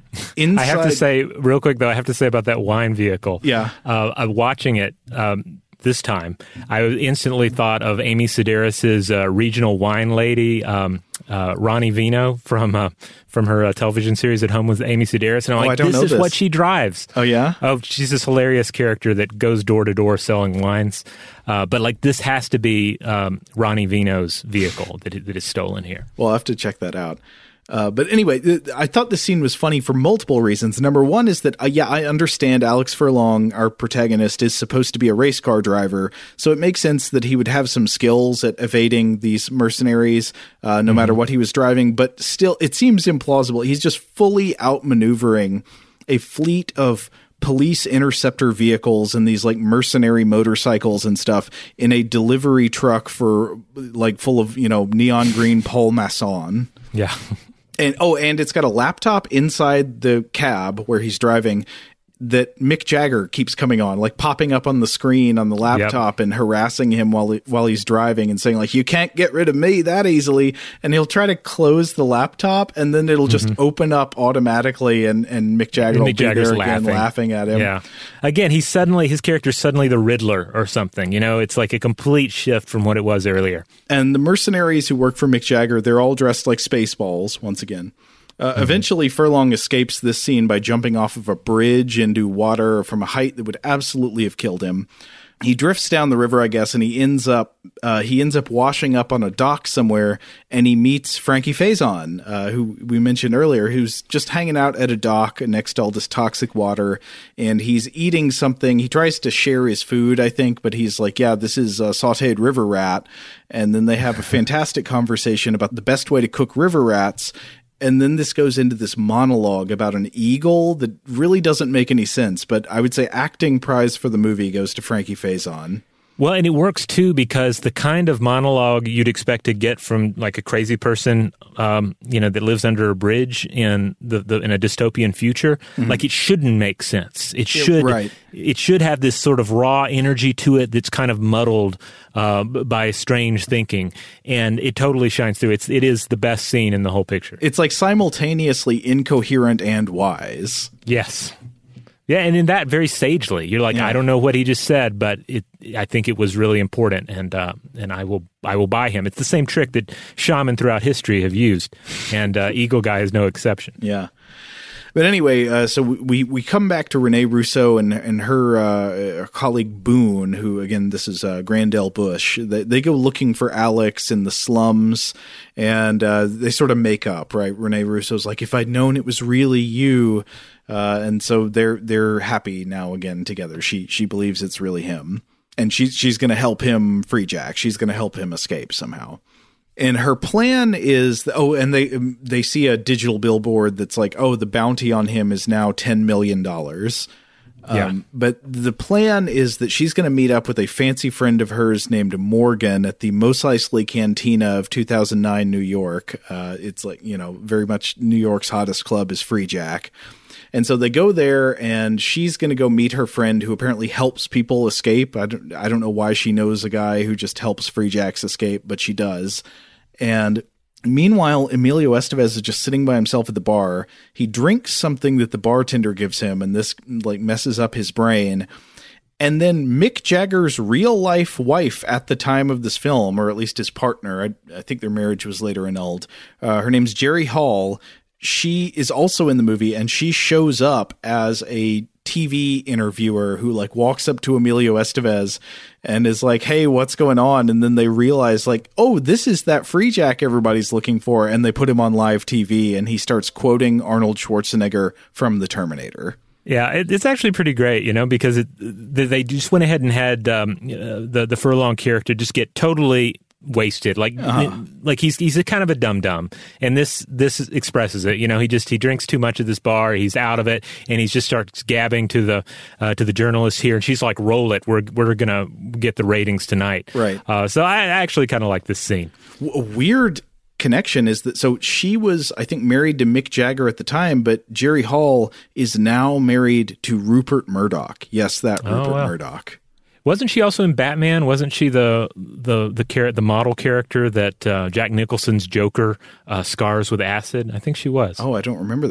Inside, I have to say, real quick, though, I have to say about that wine vehicle. Yeah. Uh, uh, watching it um, this time, I instantly thought of Amy Sedaris' uh, regional wine lady, um, uh, Ronnie Vino, from uh, from her uh, television series At Home with Amy Sedaris. And I'm Oh, like, I don't this know is this. what she drives. Oh, yeah? Oh, she's this hilarious character that goes door to door selling wines. Uh, but, like, this has to be um, Ronnie Vino's vehicle that, that is stolen here. Well, I'll have to check that out. Uh, but anyway, th- I thought the scene was funny for multiple reasons. Number one is that, uh, yeah, I understand Alex Furlong, our protagonist, is supposed to be a race car driver. So it makes sense that he would have some skills at evading these mercenaries, uh, no mm-hmm. matter what he was driving. But still, it seems implausible. He's just fully outmaneuvering a fleet of police interceptor vehicles and these like mercenary motorcycles and stuff in a delivery truck for like full of, you know, neon green Paul Masson. Yeah. And oh, and it's got a laptop inside the cab where he's driving that Mick Jagger keeps coming on, like popping up on the screen on the laptop yep. and harassing him while he, while he's driving and saying like, you can't get rid of me that easily. And he'll try to close the laptop and then it'll just mm-hmm. open up automatically and, and Mick Jagger and will Mick be Jagger's there laughing. again laughing at him. Yeah. Again, he's suddenly, his character's suddenly the Riddler or something. You know, it's like a complete shift from what it was earlier. And the mercenaries who work for Mick Jagger, they're all dressed like Spaceballs once again. Uh, mm-hmm. Eventually, Furlong escapes this scene by jumping off of a bridge into water from a height that would absolutely have killed him. He drifts down the river, I guess, and he ends up uh, he ends up washing up on a dock somewhere, and he meets Frankie Faison, uh, who we mentioned earlier, who's just hanging out at a dock next to all this toxic water, and he's eating something. He tries to share his food, I think, but he's like, yeah, this is a sauteed river rat, and then they have a fantastic conversation about the best way to cook river rats. And then this goes into this monologue about an eagle that really doesn't make any sense. But I would say acting prize for the movie goes to Frankie Faison. Well, and it works, too, because the kind of monologue you'd expect to get from, like, a crazy person, um, you know, that lives under a bridge in the, the in a dystopian future, mm-hmm. like, it shouldn't make sense. It should yeah, right. it should have this sort of raw energy to it that's kind of muddled uh, by strange thinking, and it totally shines through. It's, it is the best scene in the whole picture. It's, like, simultaneously incoherent and wise. Yes. Yeah, and in that, very sagely. You're like, yeah. I don't know what he just said, but it, I think it was really important, and uh, and I will I will buy him. It's the same trick that shaman throughout history have used, and uh, Eagle Guy is no exception. Yeah. But anyway, uh, so we, we come back to Renee Russo and and her uh, colleague Boone, who, again, this is uh, Grandel Bush. They, they go looking for Alex in the slums, and uh, they sort of make up, right? Renee Russo's like, if I'd known it was really you. Uh, and so they're they're happy now again together. She she believes it's really him, and she's she's going to help him free Jack. She's going to help him escape somehow. And her plan is oh, and they they see a digital billboard that's like, oh, the bounty on him is now ten million dollars. Yeah. Um, but the plan is that she's going to meet up with a fancy friend of hers named Morgan at the Mos Eisley Cantina of two thousand nine New York. Uh, it's like, you know, very much New York's hottest club is Free Jack. And so they go there, and she's going to go meet her friend who apparently helps people escape. I don't, I don't know why she knows a guy who just helps Free Jacks escape, but she does. And meanwhile, Emilio Estevez is just sitting by himself at the bar. He drinks something that the bartender gives him, and this like messes up his brain. And then Mick Jagger's real-life wife at the time of this film, or at least his partner, I, I think their marriage was later annulled, uh, her name's Jerry Hall. She is also in the movie, and she shows up as a T V interviewer who like walks up to Emilio Estevez and is like, hey, what's going on? And then they realize like, oh, this is that Free Jack everybody's looking for. And they put him on live T V, and he starts quoting Arnold Schwarzenegger from The Terminator. Yeah, it, it's actually pretty great, you know, because it, they just went ahead and had um, uh, the, the Furlong character just get totally wasted, like uh-huh. like he's he's a kind of a dum dum, and this this expresses it. You know, he just he drinks too much at this bar, he's out of it, and he just starts gabbing to the uh, to the journalist here, and she's like, "Roll it, we're we're gonna get the ratings tonight." Right. Uh, so I actually kind of like this scene. A weird connection is that so she was, I think, married to Mick Jagger at the time, but Jerry Hall is now married to Rupert Murdoch. Yes, that Rupert oh, wow. Murdoch. Wasn't she also in Batman? Wasn't she the the the char- the model character that uh, Jack Nicholson's Joker uh, scars with acid? I think she was. Oh, I don't remember that.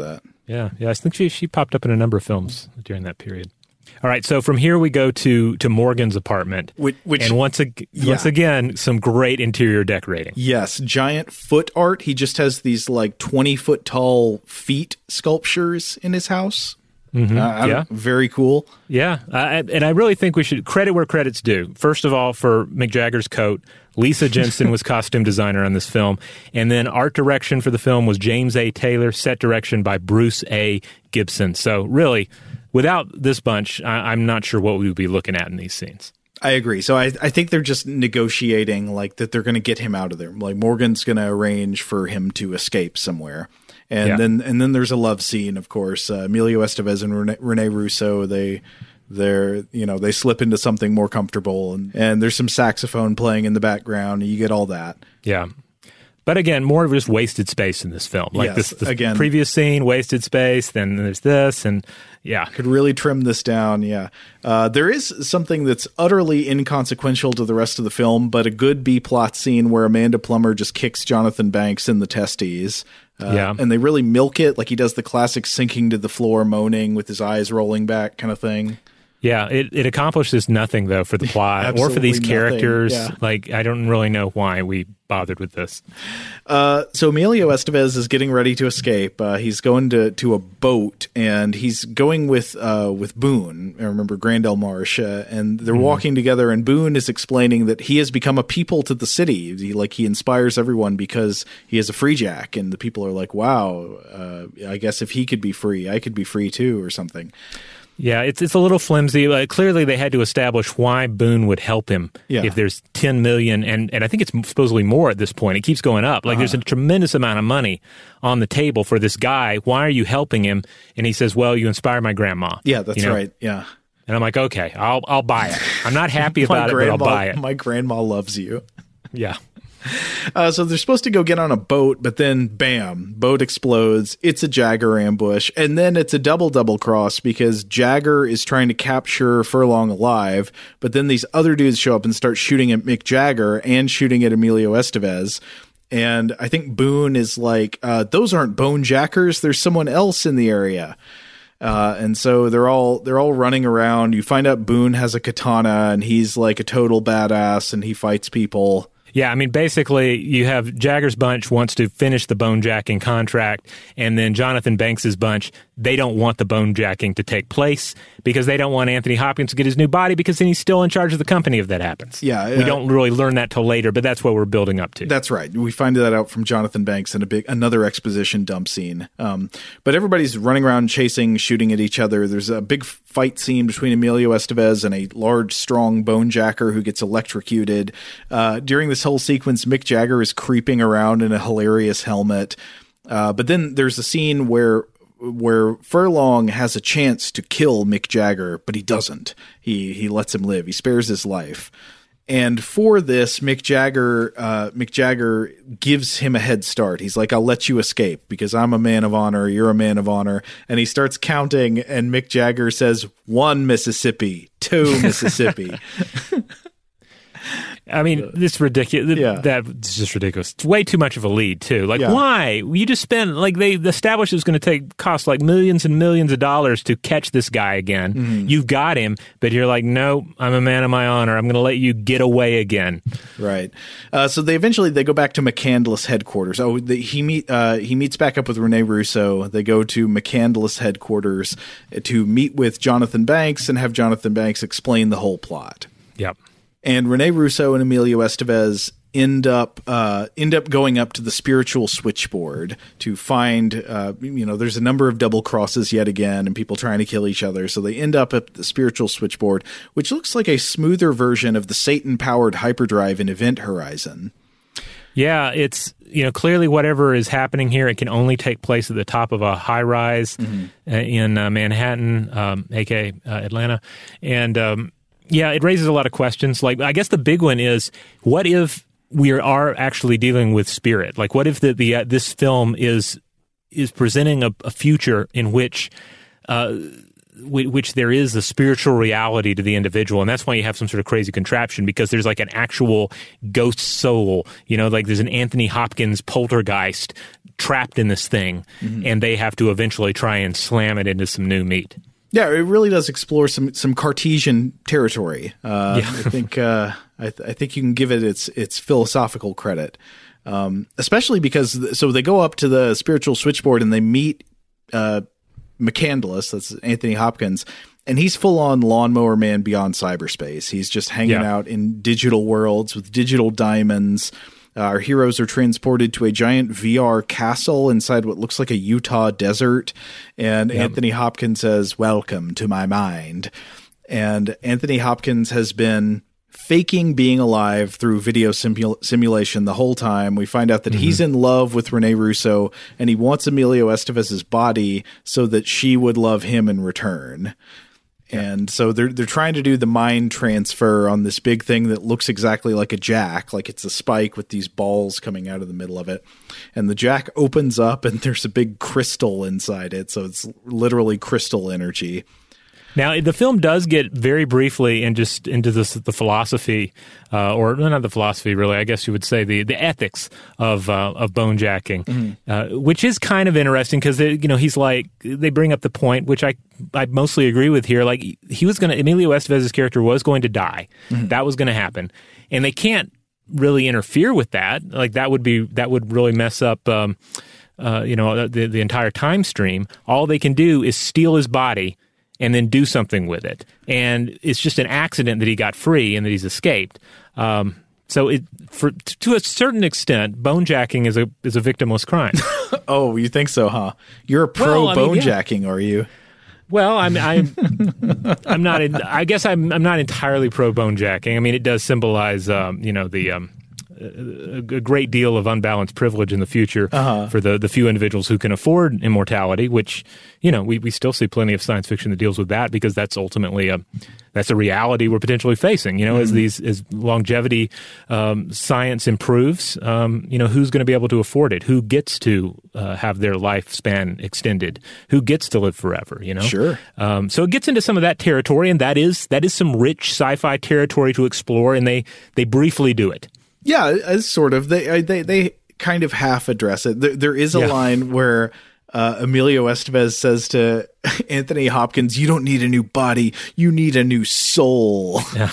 Yeah, yeah. I think she she popped up in a number of films during that period. All right, so from here we go to to Morgan's apartment, which, which and once ag- yeah. once again some great interior decorating. Yes, giant foot art. He just has these like twenty foot tall feet sculptures in his house. Mm-hmm. Uh, yeah, very cool. Yeah, uh, and I really think we should credit where credit's due. First of all, for Mick Jagger's coat, Lisa Jensen was costume designer on this film, and then art direction for the film was James A. Taylor, set direction by Bruce A. Gibson. So really, without this bunch, I- I'm not sure what we would be looking at in these scenes. I agree. So I, I think they're just negotiating, like, that they're going to get him out of there. Like, Morgan's going to arrange for him to escape somewhere. And Yeah. then and then there's a love scene, of course. Uh, Emilio Estevez and Rene, Rene Russo, they they're you know they slip into something more comfortable, and, and there's some saxophone playing in the background. And you get all that. Yeah. But again, more of just wasted space in this film. Like Yes, this, this again. previous scene, wasted space. Then there's this, and yeah, Could really trim this down. Yeah, uh, there is something that's utterly inconsequential to the rest of the film, but a good B plot scene where Amanda Plummer just kicks Jonathan Banks in the testes. Uh, Yeah. and they really milk it. Like he does the classic sinking to the floor, moaning with his eyes rolling back kind of thing. yeah. It it accomplishes nothing though for the plot or for these Absolutely characters. nothing, yeah. Like I don't really know why we bothered with this. Uh, so Emilio Estevez is getting ready to escape. Uh, he's going to, to a boat, and he's going with uh, with Boone. I remember Grandel Marsh, uh, and they're Mhm. walking together. And Boone is explaining that he has become a people to the city. He, like he inspires everyone because he is a free jack, and the people are like, "Wow, uh, I guess if he could be free, I could be free too," or something. Yeah, it's it's a little flimsy. Like, clearly, they had to establish why Boone would help him Yeah. if there's ten million, and and I think it's supposedly more at this point. It keeps going up. Like, there's a tremendous amount of money on the table for this guy. Why are you helping him? And he says, "Well, you inspire my grandma." Yeah, that's You know? right. Yeah, And I'm like, okay, I'll I'll buy it. I'm not happy My about it, but I'll grandma- buy it. My grandma loves you. Yeah. Uh, so they're supposed to go get on a boat, but then bam, boat explodes. It's a Jagger ambush. And then it's a double double cross because Jagger is trying to capture Furlong alive, but then these other dudes show up and start shooting at Mick Jagger and shooting at Emilio Estevez. And I think Boone is like, uh, those aren't bone jackers. There's someone else in the area. Uh, and so they're all they're all running around. You find out Boone has a katana and he's like a total badass and he fights people. Yeah, I mean, basically, you have Jagger's bunch wants to finish the bone jacking contract, and then Jonathan Banks's bunch, they don't want the bone jacking to take place because they don't want Anthony Hopkins to get his new body because then he's still in charge of the company if that happens. Yeah, we uh, don't really learn that till later, but that's what we're building up to. That's right. We find that out from Jonathan Banks in a big another exposition dump scene. Um, but everybody's running around chasing, shooting at each other. There's a big fight scene between Emilio Estevez and a large, strong bone jacker who gets electrocuted. Uh, during this whole sequence, Mick Jagger is creeping around in a hilarious helmet. Uh, but then there's a scene where where Furlong has a chance to kill Mick Jagger, but he doesn't. He he lets him live. He spares his life. And for this, Mick Jagger, uh, Mick Jagger gives him a head start. He's like, I'll let you escape because I'm a man of honor. You're a man of honor. And he starts counting, and Mick Jagger says, one Mississippi, two Mississippi. I mean, it's ridiculous. Yeah. That's just ridiculous. It's way too much of a lead, too. Like, Yeah. why? You just spent, like, they established it was going to take, cost like millions and millions of dollars to catch this guy again. Mhm. You've got him, but you're like, no, I'm a man of my honor. I'm going to let you get away again. Right. Uh, so they eventually they go back to McCandless headquarters. Oh, the, he meet uh, he meets back up with Rene Russo. They go to McCandless headquarters to meet with Jonathan Banks and have Jonathan Banks explain the whole plot. Yep. And Rene Russo and Emilio Estevez end up uh, end up going up to the spiritual switchboard to find, uh, you know, there's a number of double crosses yet again and people trying to kill each other. So they end up at the spiritual switchboard, which looks like a smoother version of the Satan-powered hyperdrive in Event Horizon. Yeah, it's, you know, clearly whatever is happening here, it can only take place at the top of a high rise Mm-hmm. uh, in uh, Manhattan, um, a k a. Uh, Atlanta. And, um, yeah, it raises a lot of questions. Like, I guess the big one is, what if we are actually dealing with spirit? Like, what if the, the uh, this film is is presenting a, a future in which uh, w- which there is a spiritual reality to the individual, and that's why you have some sort of crazy contraption, because there's like an actual ghost soul, you know, like there's an Anthony Hopkins poltergeist trapped in this thing, mm-hmm. and they have to eventually try and slam it into some new meat. Yeah, it really does explore some some Cartesian territory. Uh, yeah. I think uh, I, th- I think you can give it its its philosophical credit, um, especially because so they go up to the spiritual switchboard and they meet uh, McCandless, that's Anthony Hopkins, and he's full on lawnmower man beyond cyberspace. He's just hanging yeah. out in digital worlds with digital diamonds. Uh, our heroes are transported to a giant V R castle inside what looks like a Utah desert. And yep. Anthony Hopkins says, "Welcome to my mind." And Anthony Hopkins has been faking being alive through video simul- simulation the whole time. We find out that mm-hmm. he's in love with Rene Russo, and he wants Emilio Estevez's body so that she would love him in return. And so they're they're trying to do the mind transfer on this big thing that looks exactly like a jack, like it's a spike with these balls coming out of the middle of it. And the jack opens up and there's a big crystal inside it. So it's literally crystal energy. Now, the film does get very briefly in just into this, the philosophy, uh, or not the philosophy, really, I guess you would say the, the ethics of uh, of bone jacking, mm-hmm. uh, which is kind of interesting because, you know, he's like, they bring up the point, which I I mostly agree with here, like he was going to, Emilio Estevez's character was going to die. Mm-hmm. That was going to happen. And they can't really interfere with that. Like that would be, that would really mess up, um, uh, you know, the, the entire time stream. All they can do is steal his body and then do something with it. And it's just an accident that he got free and that he's escaped. Um, so it, for, to a certain extent, bone jacking is a is a victimless crime. Oh, you think so, huh? You're a pro well, I mean, bone yeah. jacking, are you? Well, I'm I'm I'm not. In, I guess I'm I'm not entirely pro bone jacking. I mean, it does symbolize, um, you know, the. Um, A, a great deal of unbalanced privilege in the future uh-huh. for the, the few individuals who can afford immortality, which, you know, we, we still see plenty of science fiction that deals with that because that's ultimately a that's a reality we're potentially facing. You know, mm-hmm. as these as longevity um, science improves, um, you know, who's going to be able to afford it? Who gets to uh, have their lifespan extended? Who gets to live forever? You know, sure. Um, so it gets into some of that territory, and that is that is some rich sci-fi territory to explore, and they they briefly do it. Yeah, as sort of. They they they kind of half address it. There, there is a yeah. line where uh, Emilio Estevez says to Anthony Hopkins, "You don't need a new body, you need a new soul." Yeah,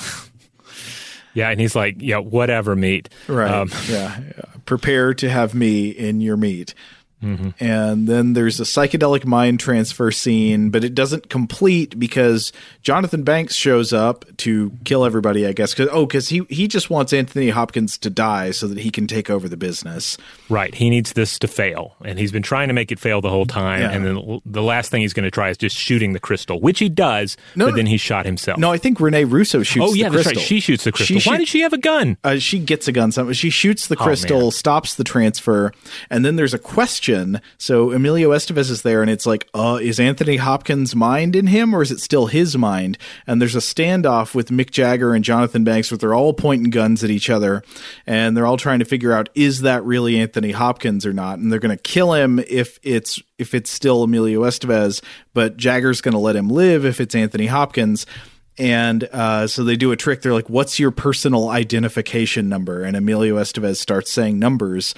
yeah, and he's like, "Yeah, whatever, meat." Right. Um, yeah, prepare to have me in your meat. Mm-hmm. And then there's a psychedelic mind transfer scene, but it doesn't complete because Jonathan Banks shows up to kill everybody, I guess. Cause, oh, because he, he just wants Anthony Hopkins to die so that he can take over the business. Right. He needs this to fail. And he's been trying to make it fail the whole time. Yeah. And then the last thing he's going to try is just shooting the crystal, which he does, no, but then he shot himself. No, I think Rene Russo shoots oh, yeah, the crystal. That's right. She shoots the crystal. She Why shoot, did she have a gun? Uh, she gets a gun. She shoots the crystal, oh, stops the transfer, and then there's a question. So Emilio Estevez is there, and it's like, uh, is Anthony Hopkins' mind in him, or is it still his mind? And there's a standoff with Mick Jagger and Jonathan Banks where they're all pointing guns at each other, and they're all trying to figure out, is that really Anthony Hopkins or not? And they're going to kill him if it's if it's still Emilio Estevez, but Jagger's going to let him live if it's Anthony Hopkins. And uh, so they do a trick. They're like, what's your personal identification number? And Emilio Estevez starts saying numbers.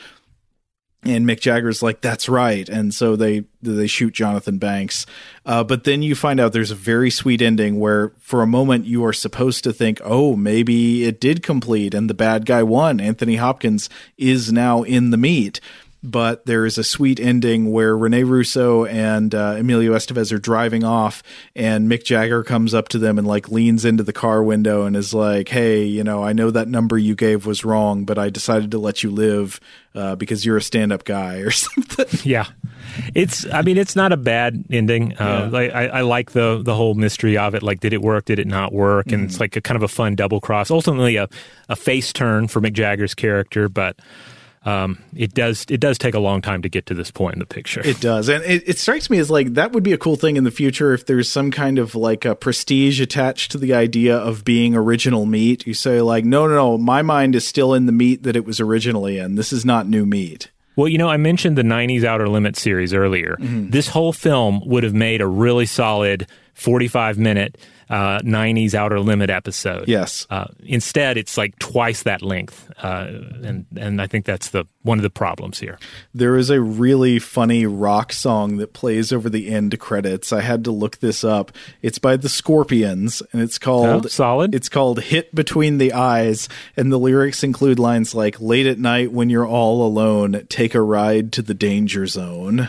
And Mick Jagger's like, that's right. And so they they shoot Jonathan Banks. Uh, but then you find out there's a very sweet ending where for a moment you are supposed to think, oh, maybe it did complete and the bad guy won. Anthony Hopkins is now in the meat. But there is a sweet ending where Rene Russo and uh, Emilio Estevez are driving off, and Mick Jagger comes up to them and like leans into the car window and is like, "Hey, you know, I know that number you gave was wrong, but I decided to let you live uh, because you're a stand-up guy," or something. Yeah, it's. I mean, it's not a bad ending. Uh, yeah. like, I, I like the the whole mystery of it. Like, did it work? Did it not work? And mm. it's like a kind of a fun double cross. Ultimately, a a face turn for Mick Jagger's character, but. Um, it does it does take a long time to get to this point in the picture. It does. And it, it strikes me as like that would be a cool thing in the future if there's some kind of like a prestige attached to the idea of being original meat. You say like, no, no, no, my mind is still in the meat that it was originally in. This is not new meat. Well, you know, I mentioned the nineties Outer Limits series earlier. Mm-hmm. This whole film would have made a really solid forty-five minute uh, nineties Outer Limit episode. Yes. Uh, instead, it's like twice that length, uh, and and I think that's the one of the problems here. There is a really funny rock song that plays over the end credits. I had to look this up. It's by the Scorpions, and it's called oh, solid. It's called "Hit Between the Eyes," and the lyrics include lines like "Late at night when you're all alone, take a ride to the danger zone."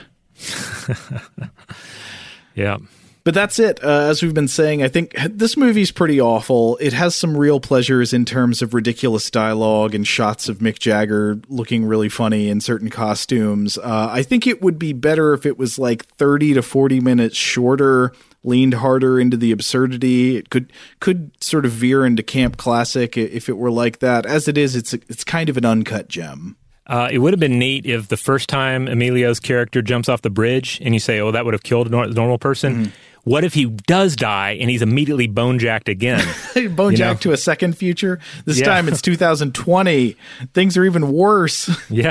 Yeah. But that's it. Uh, as we've been saying, I think this movie's pretty awful. It has some real pleasures in terms of ridiculous dialogue and shots of Mick Jagger looking really funny in certain costumes. Uh, I think it would be better if it was like thirty to forty minutes shorter, leaned harder into the absurdity. It could could sort of veer into camp classic if it were like that. As it is, it's it's kind of an uncut gem. Uh, it would have been neat if the first time Emilio's character jumps off the bridge and you say, oh, that would have killed a nor- normal person. Mm-hmm. What if he does die and he's immediately bone-jacked again? Bone-jacked you know? to a second future? This yeah. time it's two thousand twenty. Things are even worse. Yeah.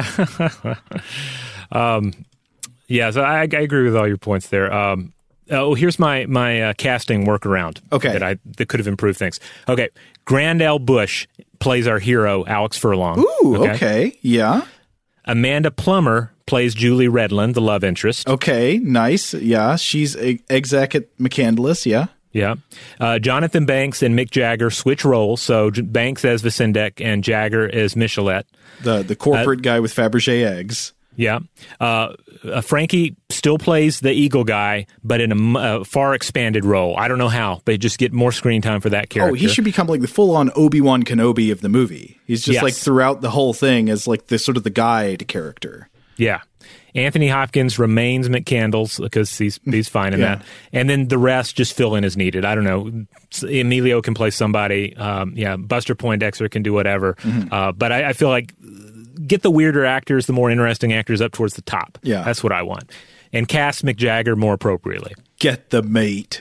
um, yeah, so I, I agree with all your points there. Um, oh, here's my my uh, casting workaround. Okay. That, I, that could have improved things. Okay, Grandel Bush plays our hero, Alex Furlong. Ooh, okay. okay. Yeah. Amanda Plummer plays Julie Redland, the love interest. Okay, nice. Yeah, she's a exec at McCandless, yeah. Yeah. Uh, Jonathan Banks and Mick Jagger switch roles, so J- Banks as Vicendec and Jagger as Michelet. The the corporate uh, guy with Fabergé eggs. Yeah. Uh, uh, Frankie still plays the Eagle guy, but in a uh, far expanded role. I don't know how, but just get more screen time for that character. Oh, he should become like the full-on Obi-Wan Kenobi of the movie. He's just yes. like throughout the whole thing as like the sort of the guide character. Yeah. Anthony Hopkins remains McCandles because he's he's fine in yeah. that. And then the rest just fill in as needed. I don't know. Emilio can play somebody. Um, yeah, Buster Poindexter can do whatever. Mm-hmm. Uh, but I, I feel like get the weirder actors, the more interesting actors up towards the top. Yeah. That's what I want. And cast Mick Jagger more appropriately. Get the meat.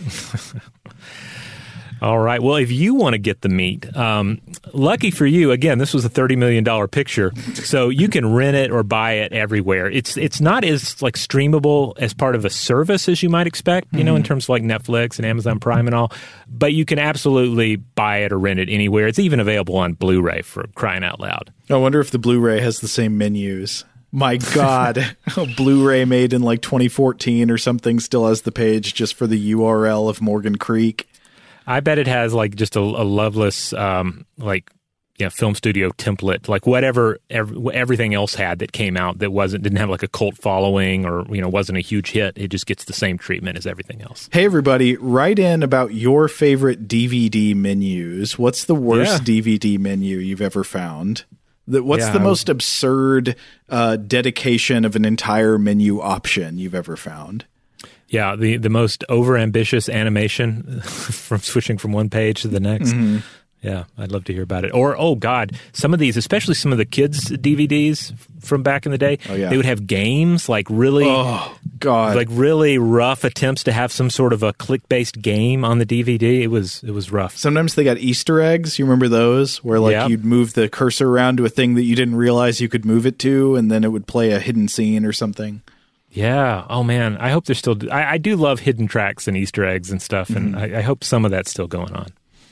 All right. Well, if you want to get the meat, um, lucky for you, again, this was a thirty million dollars picture, so you can rent it or buy it everywhere. It's it's not as like streamable as part of a service as you might expect, you mm-hmm. know, in terms of like Netflix and Amazon Prime and all, but you can absolutely buy it or rent it anywhere. It's even available on Blu-ray, for crying out loud. I wonder if the Blu-ray has the same menus. My God, a Blu-ray made in like twenty fourteen or something still has the page just for the U R L of Morgan Creek. I bet it has like just a, a loveless, um, like, yeah, film studio template, like whatever every, everything else had that came out that wasn't didn't have like a cult following or you know wasn't a huge hit. It just gets the same treatment as everything else. Hey, everybody, write in about your favorite D V D menus. What's the worst yeah. D V D menu you've ever found? What's yeah, the most absurd uh, dedication of an entire menu option you've ever found? Yeah, the, the most overambitious animation from switching from one page to the next. Mm-hmm. Yeah, I'd love to hear about it. Or, oh, God, some of these, especially some of the kids' D V Ds from back in the day, oh, yeah. they would have games, like really, oh, God. like really rough attempts to have some sort of a click-based game on the D V D. It was it was rough. Sometimes they got Easter eggs. You remember those? Where like yeah. you'd move the cursor around to a thing that you didn't realize you could move it to, and then it would play a hidden scene or something. Yeah. Oh, man. I hope they're still... I, I do love hidden tracks and Easter eggs and stuff, and mm-hmm. I, I hope some of that's still going on.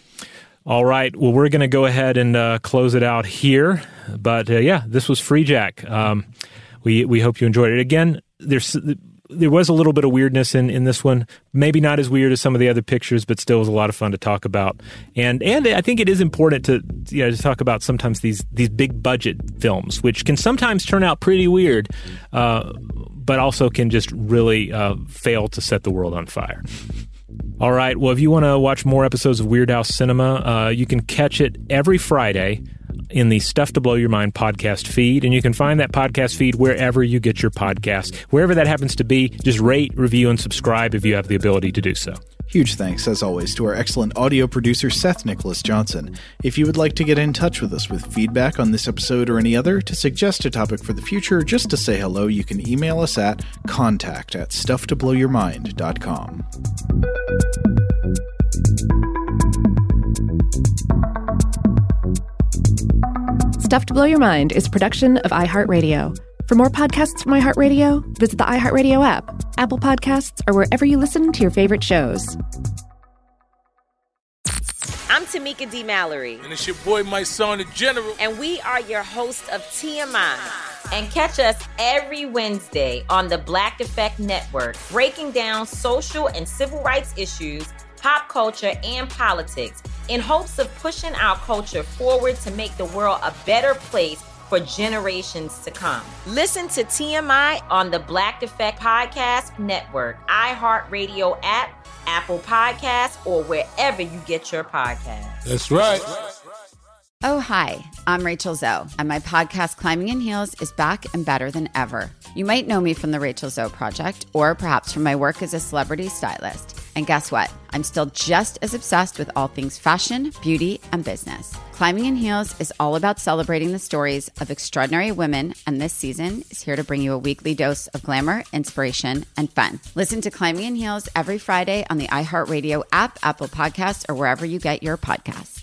All right. Well, we're going to go ahead and uh, close it out here. But, uh, yeah, this was Freejack. Um, we we hope you enjoyed it. Again, there's... There was a little bit of weirdness in, in this one. Maybe not as weird as some of the other pictures, but still was a lot of fun to talk about. And and I think it is important to you know to talk about sometimes these these big budget films, which can sometimes turn out pretty weird, uh, but also can just really uh, fail to set the world on fire. All right. Well, if you want to watch more episodes of Weird House Cinema, uh, you can catch it every Friday in the Stuff to Blow Your Mind podcast feed, and you can find that podcast feed wherever you get your podcasts. Wherever that happens to be, just rate, review, and subscribe if you have the ability to do so. Huge thanks, as always, to our excellent audio producer, Seth Nicholas Johnson. If you would like to get in touch with us with feedback on this episode or any other, to suggest a topic for the future, just to say hello, you can email us at contact at stuff to blow your mind dot com. Stuff to Blow Your Mind is a production of iHeartRadio. For more podcasts from iHeartRadio, visit the iHeartRadio app, Apple Podcasts, or wherever you listen to your favorite shows. I'm Tamika D. Mallory. And it's your boy, my son, the General. And we are your hosts of T M I. And catch us every Wednesday on the Black Effect Network, breaking down social and civil rights issues, pop culture, and politics in hopes of pushing our culture forward to make the world a better place for generations to come. Listen to T M I on the Black Effect Podcast Network, iHeartRadio app, Apple Podcasts, or wherever you get your podcasts. That's right. Oh, hi, I'm Rachel Zoe, and my podcast, Climbing in Heels, is back and better than ever. You might know me from the Rachel Zoe Project, or perhaps from my work as a celebrity stylist. And guess what? I'm still just as obsessed with all things fashion, beauty, and business. Climbing in Heels is all about celebrating the stories of extraordinary women, and this season is here to bring you a weekly dose of glamour, inspiration, and fun. Listen to Climbing in Heels every Friday on the iHeartRadio app, Apple Podcasts, or wherever you get your podcasts.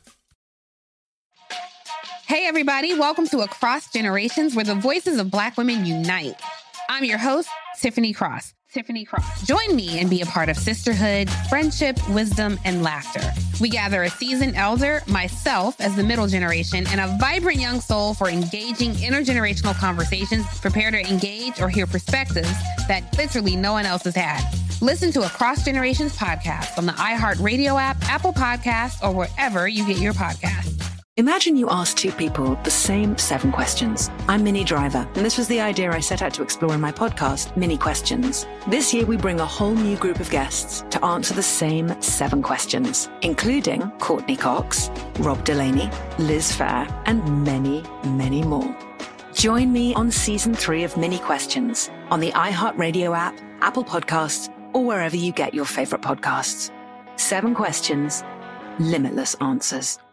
Hey, everybody. Welcome to Across Generations, where the voices of Black women unite. I'm your host, Tiffany Cross. Tiffany Cross. Join me and be a part of sisterhood, friendship, wisdom, and laughter. We gather a seasoned elder, myself as the middle generation, and a vibrant young soul for engaging intergenerational conversations, prepare to engage or hear perspectives that literally no one else has had. Listen to Across Generations podcast on the iHeartRadio app, Apple Podcasts, or wherever you get your podcasts. Imagine you ask two people the same seven questions. I'm Minnie Driver, and this was the idea I set out to explore in my podcast, Mini Questions. This year, we bring a whole new group of guests to answer the same seven questions, including Courtney Cox, Rob Delaney, Liz Phair, and many, many more. Join me on season three of Mini Questions on the iHeartRadio app, Apple Podcasts, or wherever you get your favorite podcasts. Seven questions, limitless answers.